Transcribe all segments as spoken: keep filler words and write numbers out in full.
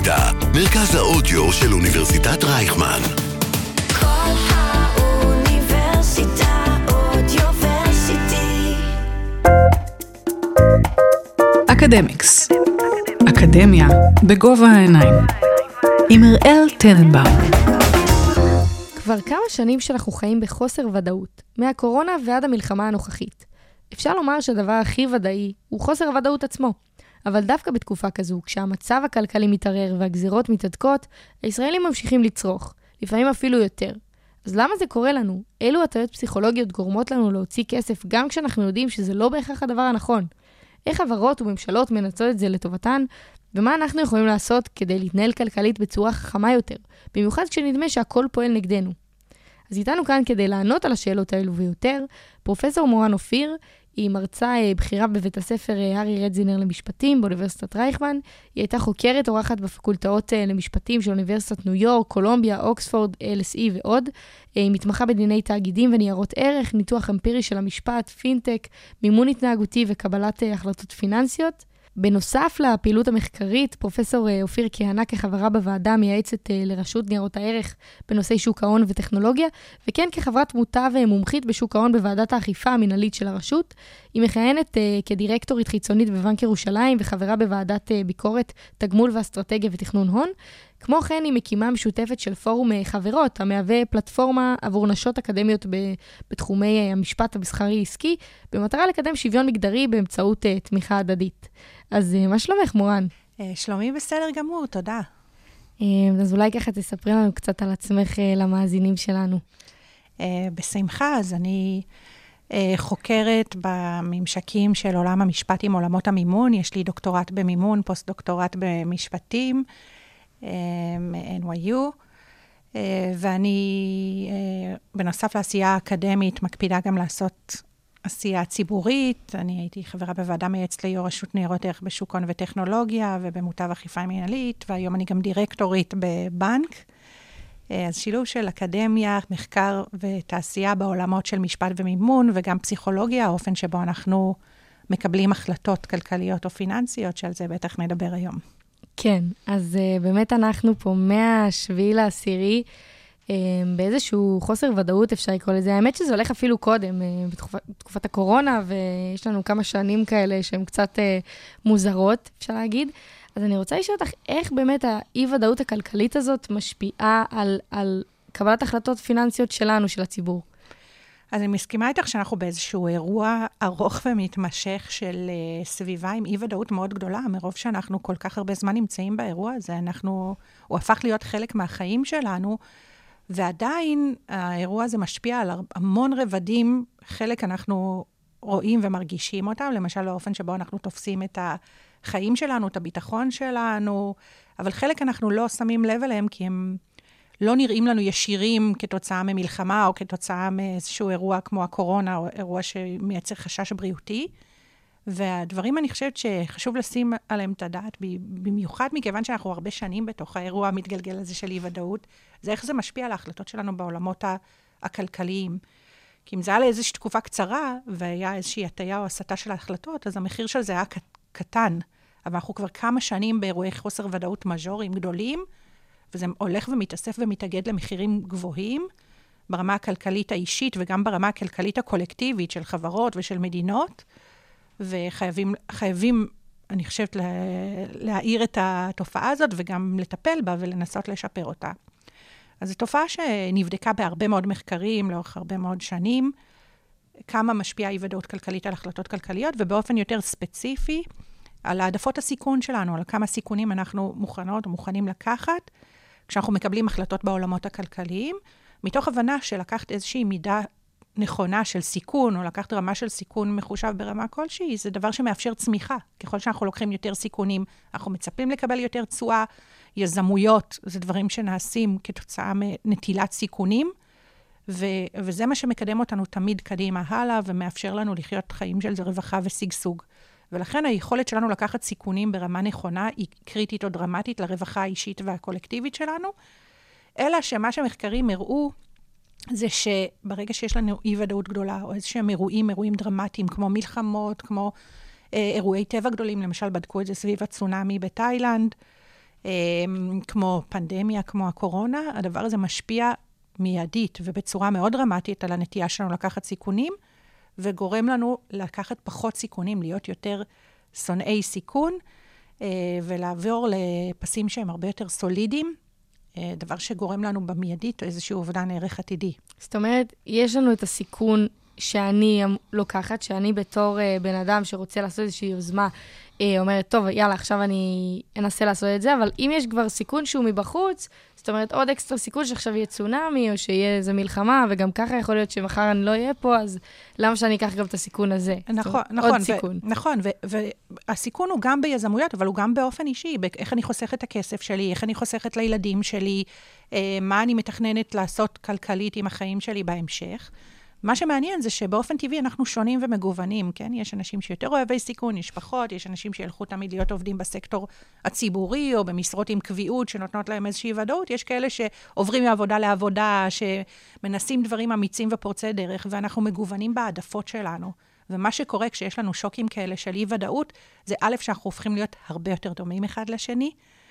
האוניברסיטה, מרכז האודיו של אוניברסיטת רייכמן. כל האוניברסיטה אודיוורסיטי. אקדמיקס. אקדמיה בגובה העיניים. עם אראל טננבאום. כבר כמה שנים שאנחנו חיים בחוסר ודאות, מהקורונה ועד המלחמה הנוכחית. אפשר לומר שהדבר הכי ודאי הוא חוסר הוודאות עצמו. אבל דווקא בתקופה כזו, כשהמצב הכלכלי מתערער והגזירות מתהדקות, הישראלים ממשיכים לצרוך, לפעמים אפילו יותר. אז למה זה קורה לנו? אילו הטעויות פסיכולוגיות גורמות לנו להוציא כסף גם כשאנחנו יודעים שזה לא בהכרח הדבר הנכון? איך חברות וממשלות מנצלות את זה לטובתן? ומה אנחנו יכולים לעשות כדי להתנהל כלכלית בצורה חכמה יותר, במיוחד כשנדמה שהכל פועל נגדנו? אז איתנו כאן כדי לענות על השאלות האלו ויותר, פרופסור מורן אופיר, היא מרצה בחירה בבית הספר הארי רדזינר למשפטים באוניברסיטת רייכמן. היא הייתה חוקרת אורחת בפקולטאות למשפטים של אוניברסיטת ניו יורק, קולומביה, אוקספורד, אל אס אי ועוד. היא מתמחה בדיני תאגידים וניירות ערך, ניתוח אמפירי של המשפט, פינטק, מימון התנהגותי וקבלת החלטות פיננסיות. בנוסף לפעילות המחקרית, פרופסור אופיר כיהנה כחברה בוועדה המייעצת לרשות ניירות הערך בנושאי שוק ההון וטכנולוגיה, וכן כחברת מוטה ומומחית בשוק ההון בוועדת האכיפה המנהלית של הרשות. היא מכהנת כדירקטורית חיצונית בבנק ירושלים וחברה בוועדת ביקורת, תגמול ואסטרטגיה ותכנון הון. כמו כן היא מקימה משותפת של פורום חברות, המהווה פלטפורמה עבור נשות אקדמיות בתחומי המשפט המסחרי עסקי, במטרה לקדם שוויון מגדרי באמצעות תמיכה הדדית. אז מה שלומך, מורן? שלומי בסדר גמור, תודה. אז אולי ככה תספרי לנו קצת על עצמך למאזינים שלנו. בשמחה, אז אני חוקרת בממשקים של עולם המשפט עם עולמות המימון. יש לי דוקטורט במימון, פוסט דוקטורט במשפטים, מ-אן וואי יו, ואני, בנוסף לעשייה האקדמית, מקפידה גם לעשות עשייה ציבורית. אני הייתי חברה בוועדה מייעצת ליו"ר רשות ניירות ערך בשוק ההון וטכנולוגיה, ובמוטב אכיפה מנהלית, והיום אני גם דירקטורית בבנק. אז שילוב של אקדמיה, מחקר ותעשייה בעולמות של משפט ומימון, וגם פסיכולוגיה, האופן שבו אנחנו מקבלים החלטות כלכליות או פיננסיות, שעל זה בטח נדבר היום. כן, אז uh, באמת אנחנו פה מהשביעי לעשירי, uh, באיזשהו חוסר ודאות אפשר לקרוא לזה. האמת שזה הולך אפילו קודם, uh, בתקופ, בתקופת הקורונה, ויש לנו כמה שנים כאלה שהן קצת uh, מוזרות, אפשר להגיד. אז אני רוצה לשאול אותך, איך באמת האי-ודאות הכלכלית הזאת משפיעה על, על קבלת החלטות פיננסיות שלנו, של הציבור? אז אני מסכימה איתך שאנחנו באיזשהו אירוע ארוך ומתמשך של uh, סביבה עם אי-ודאות מאוד גדולה, מרוב שאנחנו כל כך הרבה זמן נמצאים באירוע הזה, אנחנו, הוא הפך להיות חלק מהחיים שלנו, ועדיין האירוע הזה משפיע על המון רבדים, חלק אנחנו רואים ומרגישים אותם, למשל לאופן שבו אנחנו תופסים את החיים שלנו, את הביטחון שלנו, אבל חלק אנחנו לא שמים לב אליהם, כי הם לא נראים לנו ישירים כתוצאה ממלחמה, או כתוצאה מאיזשהו אירוע כמו הקורונה, או אירוע שמייצר חשש בריאותי. והדברים אני חושבת שחשוב לשים עליהם את הדעת, במיוחד מכיוון שאנחנו הרבה שנים בתוך האירוע המתגלגל הזה של אי-ודאות, זה איך זה משפיע על ההחלטות שלנו בעולמות הכלכליים. כי אם זה היה לאיזושהי תקופה קצרה, והיה איזושהי הטיה או הסתה של ההחלטות, אז המחיר של זה היה קטן. אבל אנחנו כבר כמה שנים באירועי חוסר ודאות מז'וריים גדולים, וזה הולך ומתאסף ומתאגד למחירים גבוהים, ברמה הכלכלית האישית וגם ברמה הכלכלית הקולקטיבית של חברות ושל מדינות, וחייבים, חייבים, אני חושבת, להעיר את התופעה הזאת וגם לטפל בה ולנסות לשפר אותה. אז זו תופעה שנבדקה בהרבה מאוד מחקרים לאורך הרבה מאוד שנים, כמה משפיעה אי-ודאות כלכלית על החלטות כלכליות, ובאופן יותר ספציפי, על העדפות הסיכון שלנו, על כמה סיכונים אנחנו מוכנות או מוכנים לקחת, כשאנחנו מקבלים החלטות בעולמות הכלכליים, מתוך הבנה שלקחת איזושהי מידה נכונה של סיכון, או לקחת רמה של סיכון מחושב ברמה כלשהי, זה דבר שמאפשר צמיחה. ככל שאנחנו לוקחים יותר סיכונים, אנחנו מצפים לקבל יותר תשואה, יזמויות, זה דברים שנעשים כתוצאה מנטילת סיכונים, ו- וזה מה שמקדם אותנו תמיד קדימה הלאה, ומאפשר לנו לחיות חיים של רווחה וסגסוג. ולכן היכולת שלנו לקחת סיכונים ברמה נכונה היא קריטית או דרמטית לרווחה האישית והקולקטיבית שלנו, אלא שמה שמחקרים הראו זה שברגע שיש לנו אי-ודאות גדולה, או איזשהם אירועים, אירועים דרמטיים, כמו מלחמות, כמו אה, אירועי טבע גדולים, למשל בדקו את זה סביב הצונאמי בתאילנד, כמו פנדמיה, כמו הקורונה, הדבר הזה משפיע מיידית ובצורה מאוד דרמטית על הנטייה שלנו לקחת סיכונים, וגורם לנו לקחת פחות סיכונים, להיות יותר שונאי סיכון, ולעבור לפסים שהם הרבה יותר סולידיים, דבר שגורם לנו במיידית איזשהו אובדן ערך עתידי. זאת אומרת, יש לנו את הסיכון שאני לוקחת, שאני בתור בן אדם שרוצה לעשות איזושהי יוזמה, אומרת, טוב, יאללה, עכשיו אני אנסה לעשות את זה, אבל אם יש כבר סיכון שהוא מבחוץ, זאת אומרת, עוד אקסטרה סיכון שעכשיו יהיה צונאמי, או שיהיה איזה מלחמה, וגם ככה יכול להיות שמחר אני לא אהיה פה, אז למה שאני אקח גם את הסיכון הזה? נכון, נכון. עוד סיכון. נכון, והסיכון הוא גם ביזמויות, אבל הוא גם באופן אישי, איך אני חוסכת את הכסף שלי, איך אני חוסכת לילדים שלי, מה אני מתכננת לעשות כלכלית עם החיים שלי בהמשך. מה שמעניין זה שבאופן טבעי אנחנו שונים ומגוונים, כן? יש אנשים שיותר אוהבי סיכון, יש פחות, יש אנשים שילכו תמיד להיות עובדים בסקטור הציבורי, או במשרות עם קביעות שנותנות להם איזושהי ודאות, יש כאלה שעוברים מעבודה לעבודה, שמנסים דברים אמיצים ופורצי דרך, ואנחנו מגוונים בעדפות שלנו. ומה שקורה כשיש לנו שוקים כאלה של אי ודאות, זה א', שאנחנו הופכים להיות הרבה יותר דומים אחד לשני,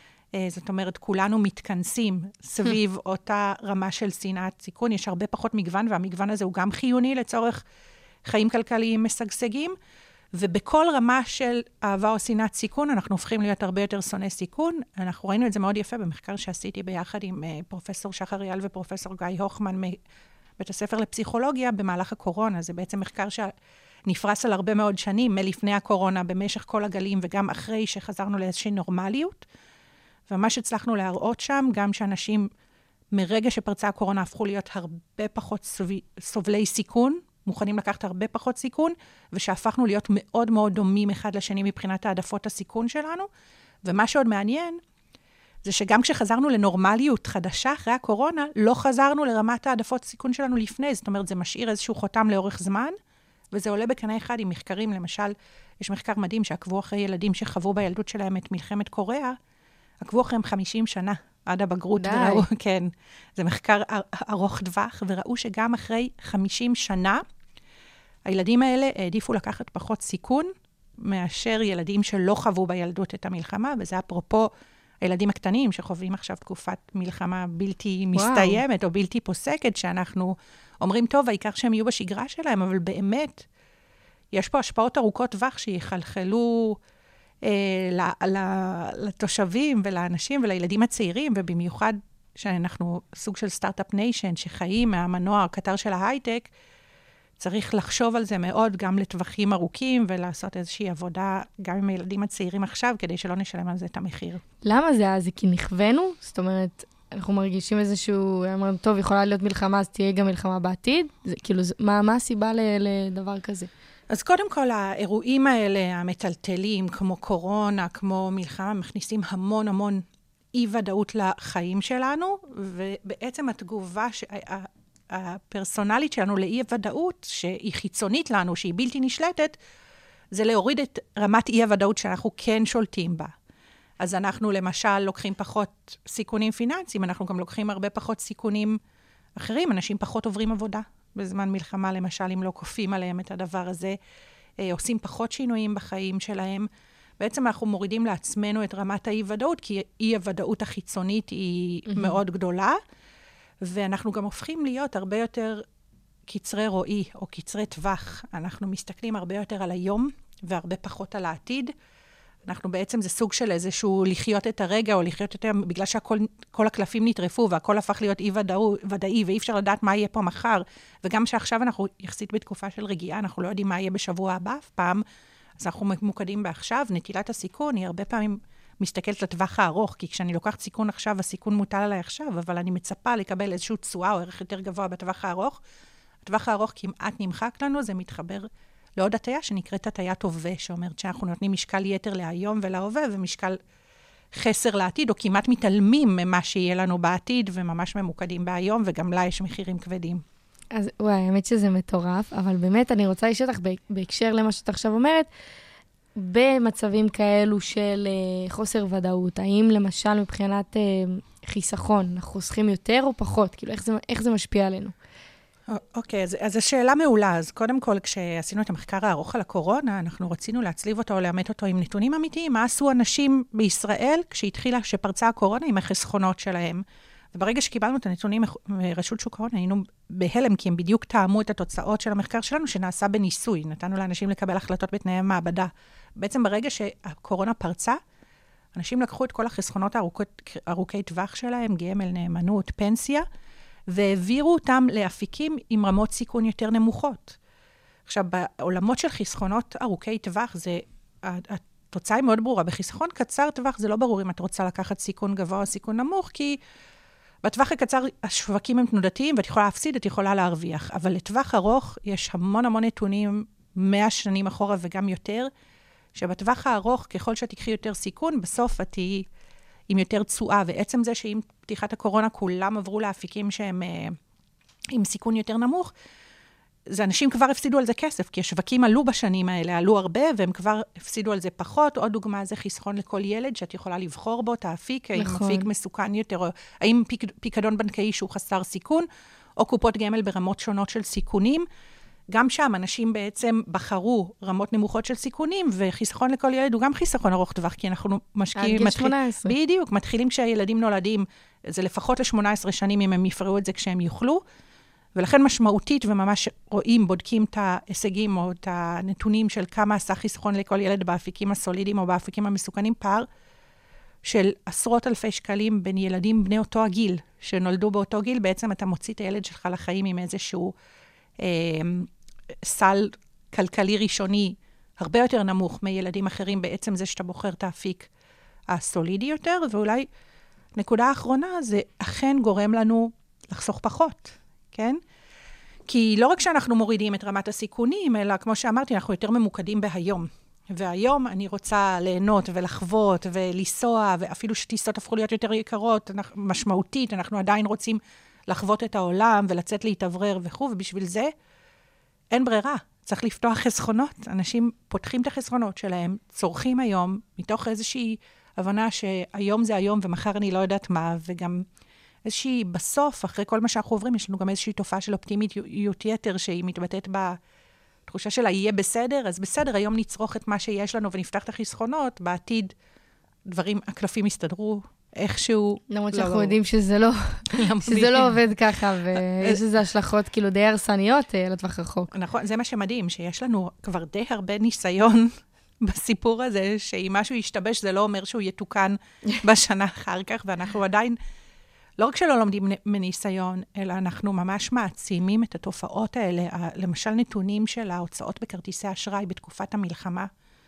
זאת אומרת, כולנו מתכנסים סביב אותה רמה של שנאת סיכון, יש הרבה פחות מגוון, והמגוון הזה הוא גם חיוני לצורך חיים כלכליים משגשגים, ובכל רמה של אהבה או שנאת סיכון, אנחנו הופכים להיות הרבה יותר שונאי סיכון. אנחנו ראינו את זה מאוד יפה במחקר שעשיתי ביחד עם פרופסור שחר אייל ופרופסור גיא הוכמן מבית הספר לפסיכולוגיה במהלך הקורונה. זה בעצם מחקר שנפרס על הרבה מאוד שנים, מלפני הקורונה, במשך כל הגלים, וגם אחרי שחזרנו לאיזושהי נורמליות. ומה שהצלחנו להראות שם, גם שאנשים מרגע שפרצה הקורונה הפכו להיות הרבה פחות סובלי סיכון, מוכנים לקחת הרבה פחות סיכון, ושהפכנו להיות מאוד מאוד דומים אחד לשני מבחינת העדפות הסיכון שלנו. ומה שעוד מעניין, זה שגם כשחזרנו לנורמליות חדשה אחרי הקורונה, לא חזרנו לרמת העדפות סיכון שלנו לפני. זאת אומרת, זה משאיר איזשהו חותם לאורך זמן, וזה עולה בקנה אחד עם מחקרים. למשל, יש מחקר מדהים שעקבו אחרי ילדים שחוו בילדות שלהם את מלחמת קוריאה, עקבו אחריהם חמישים שנה עד הבגרות. די. וראו, כן, זה מחקר ארוך טווח, וראו שגם אחרי חמישים שנה, הילדים האלה העדיפו לקחת פחות סיכון, מאשר ילדים שלא חוו בילדות את המלחמה, וזה אפרופו הילדים הקטנים שחווים עכשיו תקופת מלחמה בלתי מסתיימת, וואו. או בלתי פוסקת, שאנחנו אומרים, טוב, העיקר שהם יהיו בשגרה שלהם, אבל באמת, יש פה השפעות ארוכות טווח שיחלחלו אה, לתושבים ולאנשים ולילדים הצעירים, ובמיוחד שאנחנו סוג של סטארט-אפ ניישן, שחיים מהמנוע הקטר של ההייטק, צריך לחשוב על זה מאוד, גם לטווחים ארוכים, ולעשות איזושהי עבודה גם עם הילדים הצעירים עכשיו, כדי שלא נשלם על זה את המחיר. למה זה? זה כי נכוונו? זאת אומרת, אנחנו מרגישים איזשהו, אמרנו, טוב, יכולה להיות מלחמה, אז תהיה גם מלחמה בעתיד? זה, כאילו, מה, מה הסיבה לדבר כזה? אז קודם כל, האירועים האלה, המטלטלים, כמו קורונה, כמו מלחמה, מכניסים המון המון אי-ודאות לחיים שלנו, ובעצם התגובה ש... הפרסונלית שלנו לאי-ודאות, שהיא חיצונית לנו, שהיא בלתי נשלטת, זה להוריד את רמת אי-הוודאות שאנחנו כן שולטים בה. אז אנחנו למשל לוקחים פחות סיכונים פיננסיים, אנחנו גם לוקחים הרבה פחות סיכונים אחרים, אנשים פחות עוברים עבודה בזמן מלחמה, למשל, אם לא כופים עליהם את הדבר הזה, עושים פחות שינויים בחיים שלהם. בעצם אנחנו מורידים לעצמנו את רמת האי-ודאות, כי אי-הוודאות החיצונית היא mm-hmm. מאוד גדולה, ואנחנו גם הופכים להיות הרבה יותר קצרי רואי או קצרי טווח. אנחנו מסתכלים הרבה יותר על היום והרבה פחות על העתיד. אנחנו בעצם, זה סוג של איזשהו לחיות את הרגע, או לחיות יותר, בגלל שהכל, כל הקלפים נטרפו, והכל הפך להיות אי ודאו, ודאי, ואי אפשר לדעת מה יהיה פה מחר. וגם שעכשיו אנחנו יחסית בתקופה של רגיעה, אנחנו לא יודעים מה יהיה בשבוע הבא אף פעם, אז אנחנו ממוקדים בעכשיו. נטילת הסיכון היא הרבה פעמים מסתכלת לטווח הארוך, כי כשאני לוקחת סיכון עכשיו, הסיכון מוטל עליי עכשיו, אבל אני מצפה לקבל איזשהו תשואה או ערך יותר גבוה בטווח הארוך. הטווח הארוך כמעט נמחק לנו, זה מתחבר לעוד הטיה שנקראת הטיית הווה, שאומרת שאנחנו נותנים משקל יתר להיום ולהווה, ומשקל חסר לעתיד, או כמעט מתעלמים ממה שיהיה לנו בעתיד, וממש ממוקדים בהיום, וגם לה יש מחירים כבדים. אז וואי, האמת שזה מטורף, אבל באמת אני רוצה לשאול אותך בהקשר למה שאת עכשיו אומרת, במצבים כאלו של uh, חוסר ודאות, האם למשל מבחינת uh, חיסכון, אנחנו חוסכים יותר או פחות? כאילו, איך זה, איך זה משפיע עלינו? אוקיי, אז, אז השאלה מעולה. אז קודם כל, כשעשינו את המחקר הארוך על הקורונה, אנחנו רצינו להצליב אותו, לאמת אותו עם נתונים אמיתיים. מה עשו אנשים בישראל כשהתחילה, שפרצה הקורונה עם החסכונות שלהם? וברגע שקיבלנו את הנתונים מרשות שוק ההון, היינו בהלם, כי הם בדיוק טעמו את התוצאות של המחקר שלנו, שנעשה בניסוי. נתנו לאנשים לקבל החלטות בתנאי מעבדה. בעצם ברגע שהקורונה פרצה, אנשים לקחו את כל החסכונות ארוכי טווח שלהם, גמל, נאמנות, פנסיה, והעבירו אותם לאפיקים עם רמות סיכון יותר נמוכות. עכשיו, בעולמות של חסכונות ארוכי טווח, זה, התוצאה היא מאוד ברורה. בחיסכון קצר טווח, זה לא ברור אם את רוצה לקחת סיכון גבוה או סיכון נמוך, כי בטווח הקצר השווקים הם תנודתיים, ואת יכולה להפסיד, את יכולה להרוויח. אבל לטווח ארוך, יש המון המון נתונים, מאה שנים אחורה וגם יותר, שבטווח הארוך, ככל שתקחי יותר סיכון, בסוף את תהיי עם יותר תשואה, ועצם זה שעם פתיחת הקורונה כולם עברו לאפיקים שהם אה, עם סיכון יותר נמוך, זה אנשים כבר הפסידו על זה כסף, כי השווקים עלו בשנים האלה, עלו הרבה, והם כבר הפסידו על זה פחות. עוד דוגמה זה חיסכון לכל ילד, שאת יכולה לבחור בו, תאפיק, האם נכון. אפיק מסוכן יותר, או האם פיק, פיקדון בנקאי שהוא חסר סיכון, או קופות גמל ברמות שונות של סיכונים. גם שם אנשים בעצם בחרו רמות נמוכות של סיכונים, וחיסכון לכל ילד הוא גם חיסכון ארוך טווח, כי אנחנו משקיעים... עד גיל שמונה עשרה. בדיוק, מתחילים כשהילדים נולדים, זה לפחות ל-שמונה עשרה שנים אם הם יפרעו את זה כשהם יוכלו, ולכן משמעותית וממש רואים, בודקים את ההישגים או את הנתונים של כמה עשה חיסכון לכל ילד באפיקים הסולידיים או באפיקים המסוכנים, פער של עשרות אלפי שקלים בין ילדים בני אותו הגיל, שנולדו באותו גיל, בעצם אתה מוציא את הילד שלך לחיים עם איזשהו אה, סל כלכלי ראשוני הרבה יותר נמוך מילדים אחרים, בעצם זה שאתה בוחר את האפיק הסולידי יותר, ואולי נקודה האחרונה זה אכן גורם לנו לחסוך פחות. כן? כי לא רק שאנחנו מורידים את רמת הסיכונים, אלא כמו שאמרתי, אנחנו יותר ממוקדים בהיום. והיום אני רוצה ליהנות ולחוות ולנסוע, ואפילו שטיסות הפכו להיות יותר יקרות, משמעותית, אנחנו עדיין רוצים לחוות את העולם ולצאת להתאוורר וכו', ובשביל זה אין ברירה. צריך לפתוח חסכונות. אנשים פותחים את החסכונות שלהם, צורכים היום, מתוך איזושהי הבנה שהיום זה היום ומחר אני לא יודעת מה, וגם איזושהי, בסוף, אחרי כל מה שאנחנו עוברים, יש לנו גם איזושהי תופעה של אופטימיות יתר, שהיא מתבטאת בתחושה שלה, יהיה בסדר, אז בסדר, היום נצרוך את מה שיש לנו ונפתח את החסכונות, בעתיד דברים, הקלפים יסתדרו איכשהו. למרות שאנחנו יודעים שזה לא, שזה לא עובד ככה, ויש איזה השלכות כאילו די הרסניות לטווח רחוק. נכון, זה מה שמדהים, שיש לנו כבר די הרבה ניסיון בסיפור הזה, שאם משהו ישתבש, זה לא אומר שהוא יתוקן בשנה אחר כך, ואנחנו עדיין לא רק שלא לומדים מניסיון, אלא אנחנו ממש מעצימים את התופעות האלה, למשל נתונים של ההוצאות בכרטיסי אשראי בתקופת המלחמה.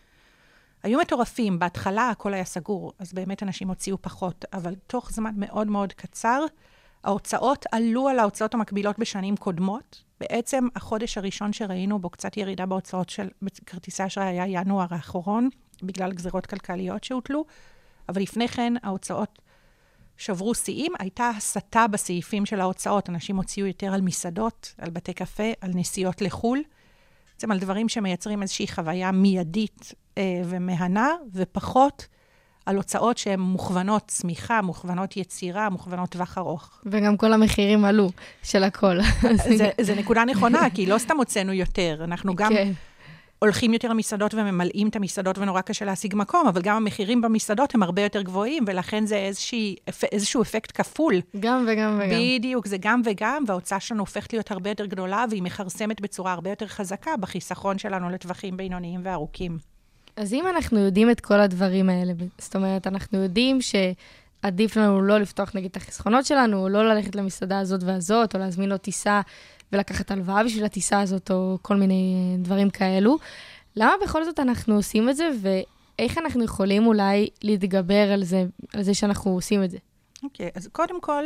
היו מטורפים, בהתחלה הכל היה סגור, אז באמת אנשים הוציאו פחות, אבל תוך זמן מאוד מאוד קצר, ההוצאות עלו על ההוצאות המקבילות בשנים קודמות. בעצם החודש הראשון שראינו בו קצת ירידה בהוצאות של כרטיסי אשראי היה ינואר האחרון, בגלל גזירות כלכליות שהוטלו, אבל לפני כן ההוצאות שברו שיאים, הייתה הסתה בסעיפים של ההוצאות. אנשים הוציאו יותר על מסעדות, על בתי קפה, על נסיעות לחול. בעצם על דברים שמייצרים איזושהי חוויה מיידית אה, ומהנה, ופחות על הוצאות שהן מוכוונות צמיחה, מוכוונות יצירה, מוכוונות טווח ארוך. וגם כל המחירים עלו של הכל. זה, זה נקודה נכונה, כי לא סתם הוצאנו יותר. אנחנו גם... כן. הולכים יותר למסעדות וממלאים את המסעדות, ונורא קשה להשיג מקום, אבל גם המחירים במסעדות הם הרבה יותר גבוהים, ולכן זה איזושהי, איזשהו אפקט כפול. גם וגם וגם. בדיוק, זה גם וגם, וההוצאה שלנו הופכת להיות הרבה יותר גדולה, והיא מחרסמת בצורה הרבה יותר חזקה בחיסכון שלנו לטווחים בינוניים וארוכים. אז אם אנחנו יודעים את כל הדברים האלה, זאת אומרת, אנחנו יודעים שעדיף לנו לא לפתוח נגיד את החסכונות שלנו, או לא ללכת למסעדה הזאת והזאת, או להזמין לו טיסה, ולקחת הלוואה בשביל הטיסה הזאת, או כל מיני דברים כאלו. למה בכל זאת אנחנו עושים את זה, ואיך אנחנו יכולים אולי להתגבר על זה, על זה שאנחנו עושים את זה? אוקיי, okay, אז קודם כל,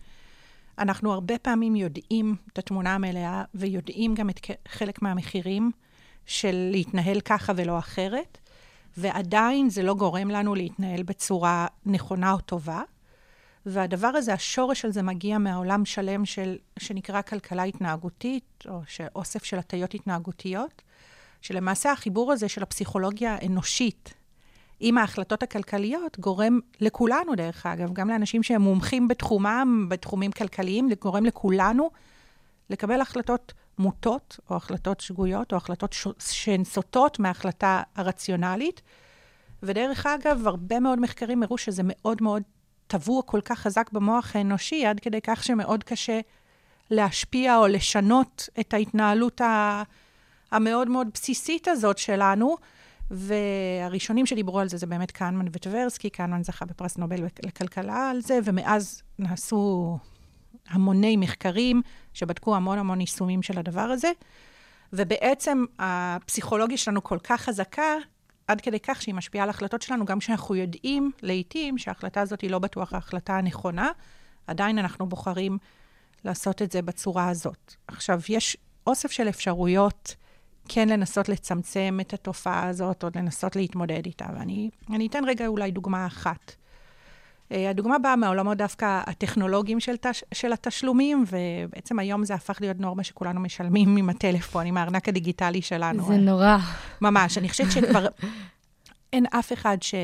אנחנו הרבה פעמים יודעים את התמונה המלאה, ויודעים גם את חלק מהמחירים של להתנהל ככה ולא אחרת, ועדיין זה לא גורם לנו להתנהל בצורה נכונה או טובה, והדבר הזה, השורש של זה מגיע מהעולם שלם של, שנקרא כלכלה התנהגותית, או אוסף של הטיות התנהגותיות, שלמעשה החיבור הזה של הפסיכולוגיה האנושית עם ההחלטות הכלכליות גורם לכולנו, דרך אגב, גם לאנשים שהם מומחים בתחומם, בתחומים כלכליים, גורם לכולנו לקבל החלטות מוטות, או החלטות שגויות, או החלטות ש... שהן סוטות מההחלטה הרציונלית. ודרך אגב, הרבה מאוד מחקרים הראו שזה מאוד מאוד טבוע כל כך חזק במוח האנושי, עד כדי כך שמאוד קשה להשפיע או לשנות את ההתנהלות ה... המאוד מאוד בסיסית הזאת שלנו, והראשונים שדיברו על זה, זה באמת קהנמן וטברסקי, קהנמן זכה בפרס נובל לכלכלה על זה, ומאז נעשו המוני מחקרים שבדקו המון המון יישומים של הדבר הזה, ובעצם הפסיכולוגיה שלנו כל כך חזקה, עד כדי כך שהיא משפיעה על ההחלטות שלנו, גם כשאנחנו יודעים לעתים שההחלטה הזאת היא לא בטוח ההחלטה הנכונה, עדיין אנחנו בוחרים לעשות את זה בצורה הזאת. עכשיו, יש אוסף של אפשרויות כן לנסות לצמצם את התופעה הזאת, או לנסות להתמודד איתה. ואני אני אתן רגע אולי דוגמה אחת. הדוגמה באה מהעולמות דווקא הטכנולוגיים של, תש, של התשלומים, ובעצם היום זה הפך להיות נורמה שכולנו משלמים עם הטלפון, עם הארנק הדיגיטלי שלנו. זה נורא. ממש. אני חושבת שכבר אין אף אחד ש...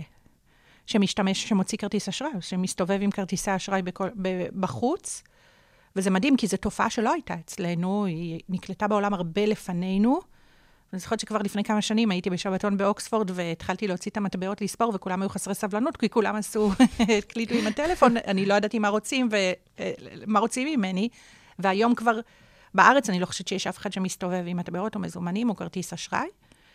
שמשתמש, שמוציא כרטיס אשראי, שמסתובב עם כרטיסי אשראי בכל, בחוץ, וזה מדהים, כי זו תופעה שלא הייתה אצלנו, היא נקלטה בעולם הרבה לפנינו. אני זוכרת שכבר לפני כמה שנים הייתי בשבתון באוקספורד, והתחלתי להוציא את המטבעות לספור, וכולם היו חסרי סבלנות, כי כולם עשו, הקליטו עם הטלפון, אני לא ידעתי מה רוצים, ומה רוצים ממני. והיום כבר בארץ, אני לא חושבת שיש אף אחד שמסתובב עם מטבעות או מזומנים, או כרטיס אשראי.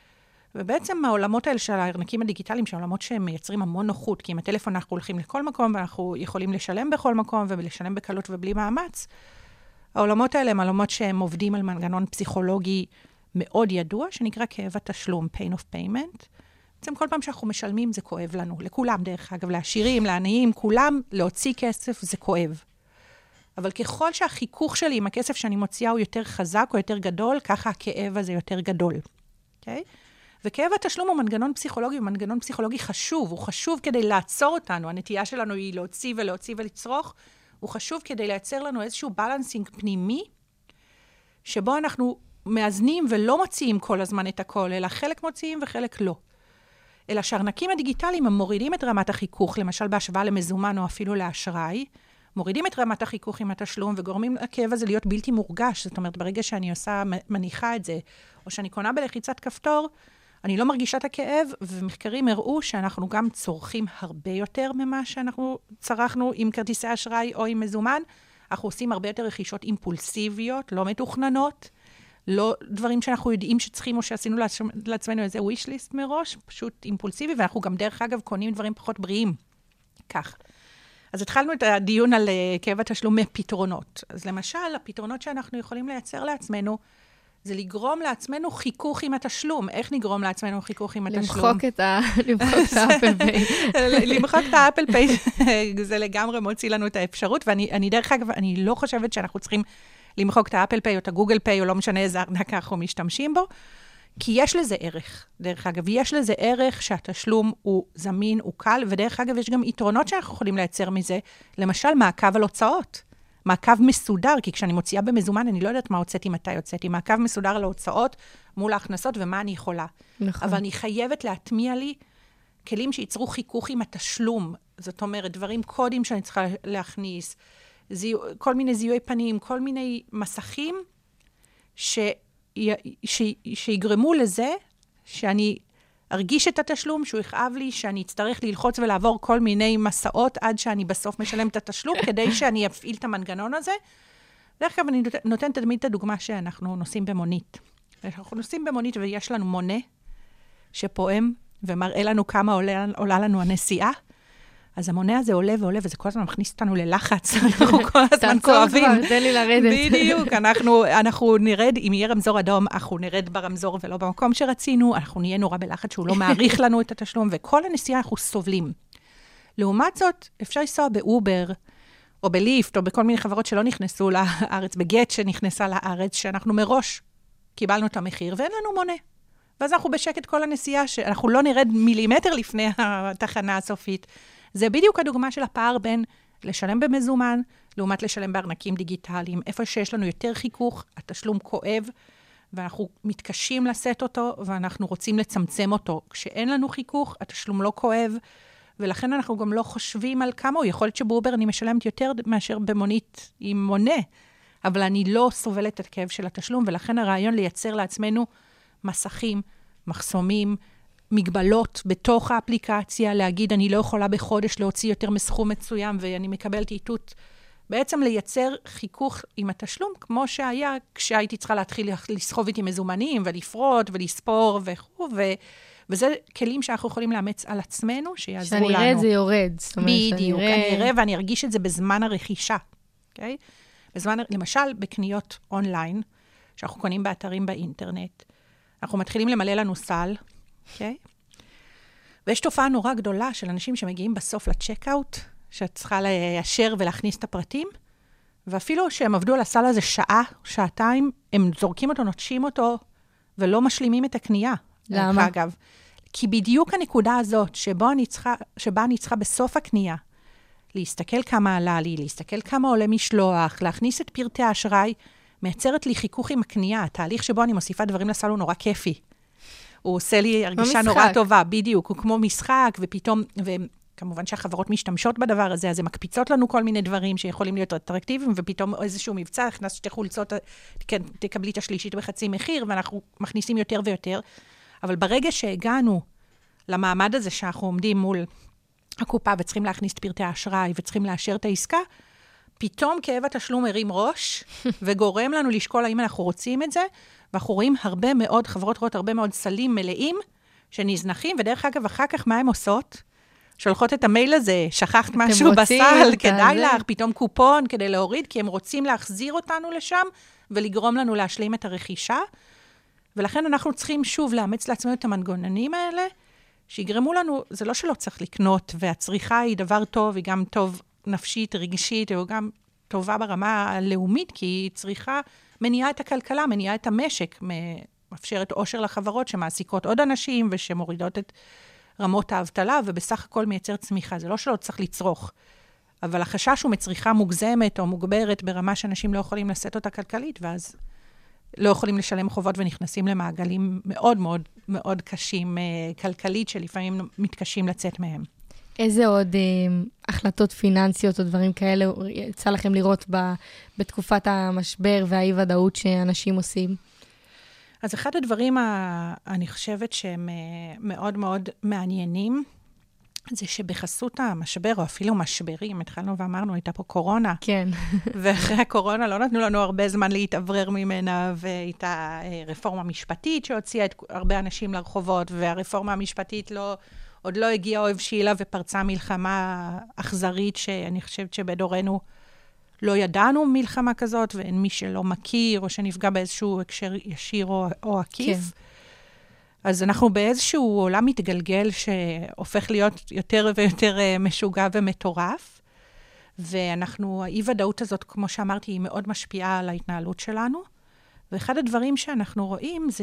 ובעצם העולמות האלה של הארנקים הדיגיטליים, שהעולמות שהם מייצרים המון נוחות, כי עם הטלפון אנחנו הולכים לכל מקום, ואנחנו יכולים לשלם בכל מקום, ולשלם בקלות ובלי מאמץ. העולמות האלה הם העולמות שהם עובדים על מנגנון פסיכולוגי מאוד ידוע, שנקרא כאב התשלום, pain of payment. בעצם כל פעם שאנחנו משלמים זה כואב לנו, לכולם דרך אגב, לעשירים, לעניים, כולם להוציא כסף זה כואב. אבל ככל שהחיכוך שלי עם הכסף שאני מוציאה הוא יותר חזק או יותר גדול, ככה הכאב הזה יותר גדול. אוקיי? וכאב התשלום הוא מנגנון פסיכולוגי, הוא מנגנון פסיכולוגי חשוב, הוא חשוב כדי לעצור אותנו, הנטייה שלנו היא להוציא ולהוציא ולצרוך, הוא חשוב כדי לייצר לנו איזשהו בלנסינג פנימי, שבו אנחנו מאזנים ולא מוציאים כל הזמן את הכל, אלא חלק מוציאים וחלק לא. אלא שהארנקים הדיגיטליים הם מורידים את רמת החיכוך, למשל בהשוואה למזומן או אפילו לאשראי, מורידים את רמת החיכוך עם התשלום וגורמים לכאב הזה להיות בלתי מורגש. זאת אומרת, ברגע שאני עושה, מניחה את זה, או שאני קונה בלחיצת כפתור, אני לא מרגישה את הכאב, ומחקרים הראו שאנחנו גם צורכים הרבה יותר ממה שאנחנו צרכנו עם כרטיסי אשראי או עם מזומן. אנחנו עושים הרבה יותר רכישות אימפולסיביות, לא מתוכננות, לא דברים שאנחנו יודעים שצריכים, או שעשינו לעצמנו איזה wish list מראש, פשוט אימפולסיבי, ואנחנו גם דרך אגב קונים דברים פחות בריאים. כך. אז התחלנו את הדיון על כאב התשלום מפתרונות. אז למשל, הפתרונות שאנחנו יכולים לייצר לעצמנו, זה לגרום לעצמנו חיכוך עם התשלום. איך נגרום לעצמנו חיכוך עם התשלום? למחוק את האפל פיי. למחוק את האפל פיי, זה לגמרי מוציא לנו את האפשרות, ואני דרך אגב, אני לא חושבת שאנחנו צריכים למחוק את האפל פיי או את הגוגל פיי, או לא משנה איזה ארנק אנחנו משתמשים בו, כי יש לזה ערך. דרך אגב, יש לזה ערך שהתשלום הוא זמין, הוא קל, ודרך אגב, יש גם יתרונות שאנחנו יכולים לייצר מזה, למשל, מעקב על הוצאות. מעקב מסודר, כי כשאני מוציאה במזומן, אני לא יודעת מה הוצאתי, מתי הוצאתי. מעקב מסודר על ההוצאות מול ההכנסות ומה אני יכולה. נכון. אבל אני חייבת להטמיע לי כלים שיצרו חיכוך עם התשלום. זאת אומרת, דברים, קודים שאני צריכה להכניס, זיהו, כל מיני זיהוי פנים, כל מיני מסכים ש, ש, שיגרמו לזה שאני ארגיש את התשלום, שהוא יכאב לי, שאני אצטרך ללחוץ ולעבור כל מיני מסעות עד שאני בסוף משלם את התשלום, כדי שאני אפעיל את המנגנון הזה. דרך כלל אני נותנת תמיד את הדוגמה שאנחנו נוסעים במונית. אנחנו נוסעים במונית ויש לנו מונה שפועם ומראה לנו כמה עולה, עולה לנו הנסיעה. אז המונה הזה עולה ועולה, וזה כל הזמן מכניס אותנו ללחץ. אנחנו כל הזמן כואבים. תעצור כבר, תן לי לרדת. בדיוק, אנחנו, אנחנו נרד, אם יהיה רמזור אדום, אנחנו נרד ברמזור ולא במקום שרצינו, אנחנו נהיה נורא בלחץ שהוא לא מעריך לנו את התשלום, וכל הנסיעה אנחנו סובלים. לעומת זאת, אפשר לנסוע באובר, או בליפט, או בכל מיני חברות שלא נכנסו לארץ, בגט שנכנסה לארץ, שאנחנו מראש קיבלנו את המחיר, ואין לנו מונה. ואז אנחנו בשקט כל הנסיעה, שאנחנו לא נרד מילימטר לפני התחנה הסופית. זה בדיוק הדוגמה של הפער בין לשלם במזומן, לעומת לשלם בארנקים דיגיטליים. איפה שיש לנו יותר חיכוך, התשלום כואב, ואנחנו מתקשים לשאת אותו, ואנחנו רוצים לצמצם אותו. כשאין לנו חיכוך, התשלום לא כואב, ולכן אנחנו גם לא חושבים על כמה הוא. יכול להיות שבאובר אני משלמת יותר מאשר במונית עם מונה, אבל אני לא סובלת את הכאב של התשלום, ולכן הרעיון לייצר לעצמנו מסכים, מחסומים, מגבלות בתוך האפליקציה, להגיד, אני לא יכולה בחודש להוציא יותר מסכום מסוים, ואני מקבלת איתות, בעצם לייצר חיכוך עם התשלום, כמו שהיה כשהייתי צריכה להתחיל לסחוב איתי מזומנים, ולפרוט, ולספור, וכו', ו... וזה כלים שאנחנו יכולים לאמץ על עצמנו, שיעזרו לנו. שאני אראה את זה יורד. בדיוק, אני אראה ואני ארגיש את זה בזמן הרכישה. אוקיי? בזמן, למשל, בקניות אונליין, שאנחנו קונים באתרים באינטרנט, אנחנו מתחילים למלא לנו סל, אוקיי? ויש תופעה נורא גדולה של אנשים שמגיעים בסוף לצ'קאוט, שאת צריכה ליישר ולהכניס את הפרטים, ואפילו שהם עבדו על הסל הזה שעה, שעתיים, הם זורקים אותו, נוטשים אותו, ולא משלימים את הקנייה. למה? אגב, כי בדיוק הנקודה הזאת, שבה אני צריכה, שבה אני צריכה בסוף הקנייה, להסתכל כמה עלה לי, להסתכל כמה עולה משלוח, להכניס את פרטי האשראי, מייצרת לי חיכוך עם הקנייה. התהליך שבו אני מוסיפה דברים לסל הוא נורא כיפי. הוא עושה לי הרגישה נורא טובה, בדיוק. הוא כמו משחק, ופתאום, וכמובן שהחברות משתמשות בדבר הזה, אז הן מקפיצות לנו כל מיני דברים שיכולים להיות אטרקטיביים, ופתאום איזשהו מבצע, הכנס שתי חולצות, תקבלי את השלישית בחצי מחיר, ואנחנו מכניסים יותר ויותר. אבל ברגע שהגענו למעמד הזה שאנחנו עומדים מול הקופה וצריכים להכניס את פרטי האשראי וצריכים לאשר את העסקה, פתאום כאב התשלום הרים ראש וגורם לנו לשקול האם אנחנו רוצים את זה, ואנחנו רואים הרבה מאוד, חברות רואות הרבה מאוד סלים מלאים שנזנחים, ודרך אגב, אחר כך מה הן עושות? שולחות את המייל הזה, שכחת משהו בסל, כדאי לך, פתאום קופון כדי להוריד, כי הם רוצים להחזיר אותנו לשם ולגרום לנו להשלים את הרכישה. ולכן אנחנו צריכים שוב לאמץ לעצמנו את המנגנונים האלה, שיגרמו לנו, זה לא שלא צריך לקנות, והצריכה היא דבר טוב, היא גם טוב נפשית, רגשית, או גם טובה ברמה הלאומית, כי היא צריכה, מניעה את הכלכלה, מניעה את המשק, מאפשרת עושר לחברות שמעסיקות עוד אנשים, ושמורידות את רמות האבטלה, ובסך הכל מייצר צמיחה. זה לא שלא צריך לצרוך, אבל החשש הוא מצריכה מוגזמת או מוגברת ברמה שאנשים לא יכולים לשאת אותה כלכלית, ואז לא יכולים לשלם חובות ונכנסים למעגלים מאוד מאוד מאוד קשים כלכלית, שלפעמים מתקשים לצאת מהם. איזה עוד אה, החלטות פיננסיות או דברים כאלה יצא לכם לראות ב, בתקופת המשבר והאי-ודאות שאנשים עושים? אז אחד הדברים, ה, אני חושבת שהם מאוד מאוד מעניינים, זה שבחסות המשבר, או אפילו משברים, התחלנו ואמרנו, הייתה פה קורונה. כן. ואחרי הקורונה לא נתנו לנו הרבה זמן להתעברר ממנה, והייתה רפורמה משפטית שהוציאה את הרבה אנשים לרחובות, והרפורמה המשפטית לא, עוד לא הגיעה או הבשילה ופרצה מלחמה אכזרית, שאני חושבת שבדורנו לא ידענו מלחמה כזאת, ואין מי שלא מכיר, או שנפגע באיזשהו הקשר ישיר או, או עקיף. כן. אז אנחנו באיזשהו עולם מתגלגל שהופך להיות יותר ויותר משוגע ומטורף, ואנחנו, האי-ודאות הזאת, כמו שאמרתי, היא מאוד משפיעה על ההתנהלות שלנו, ואחד הדברים שאנחנו רואים זה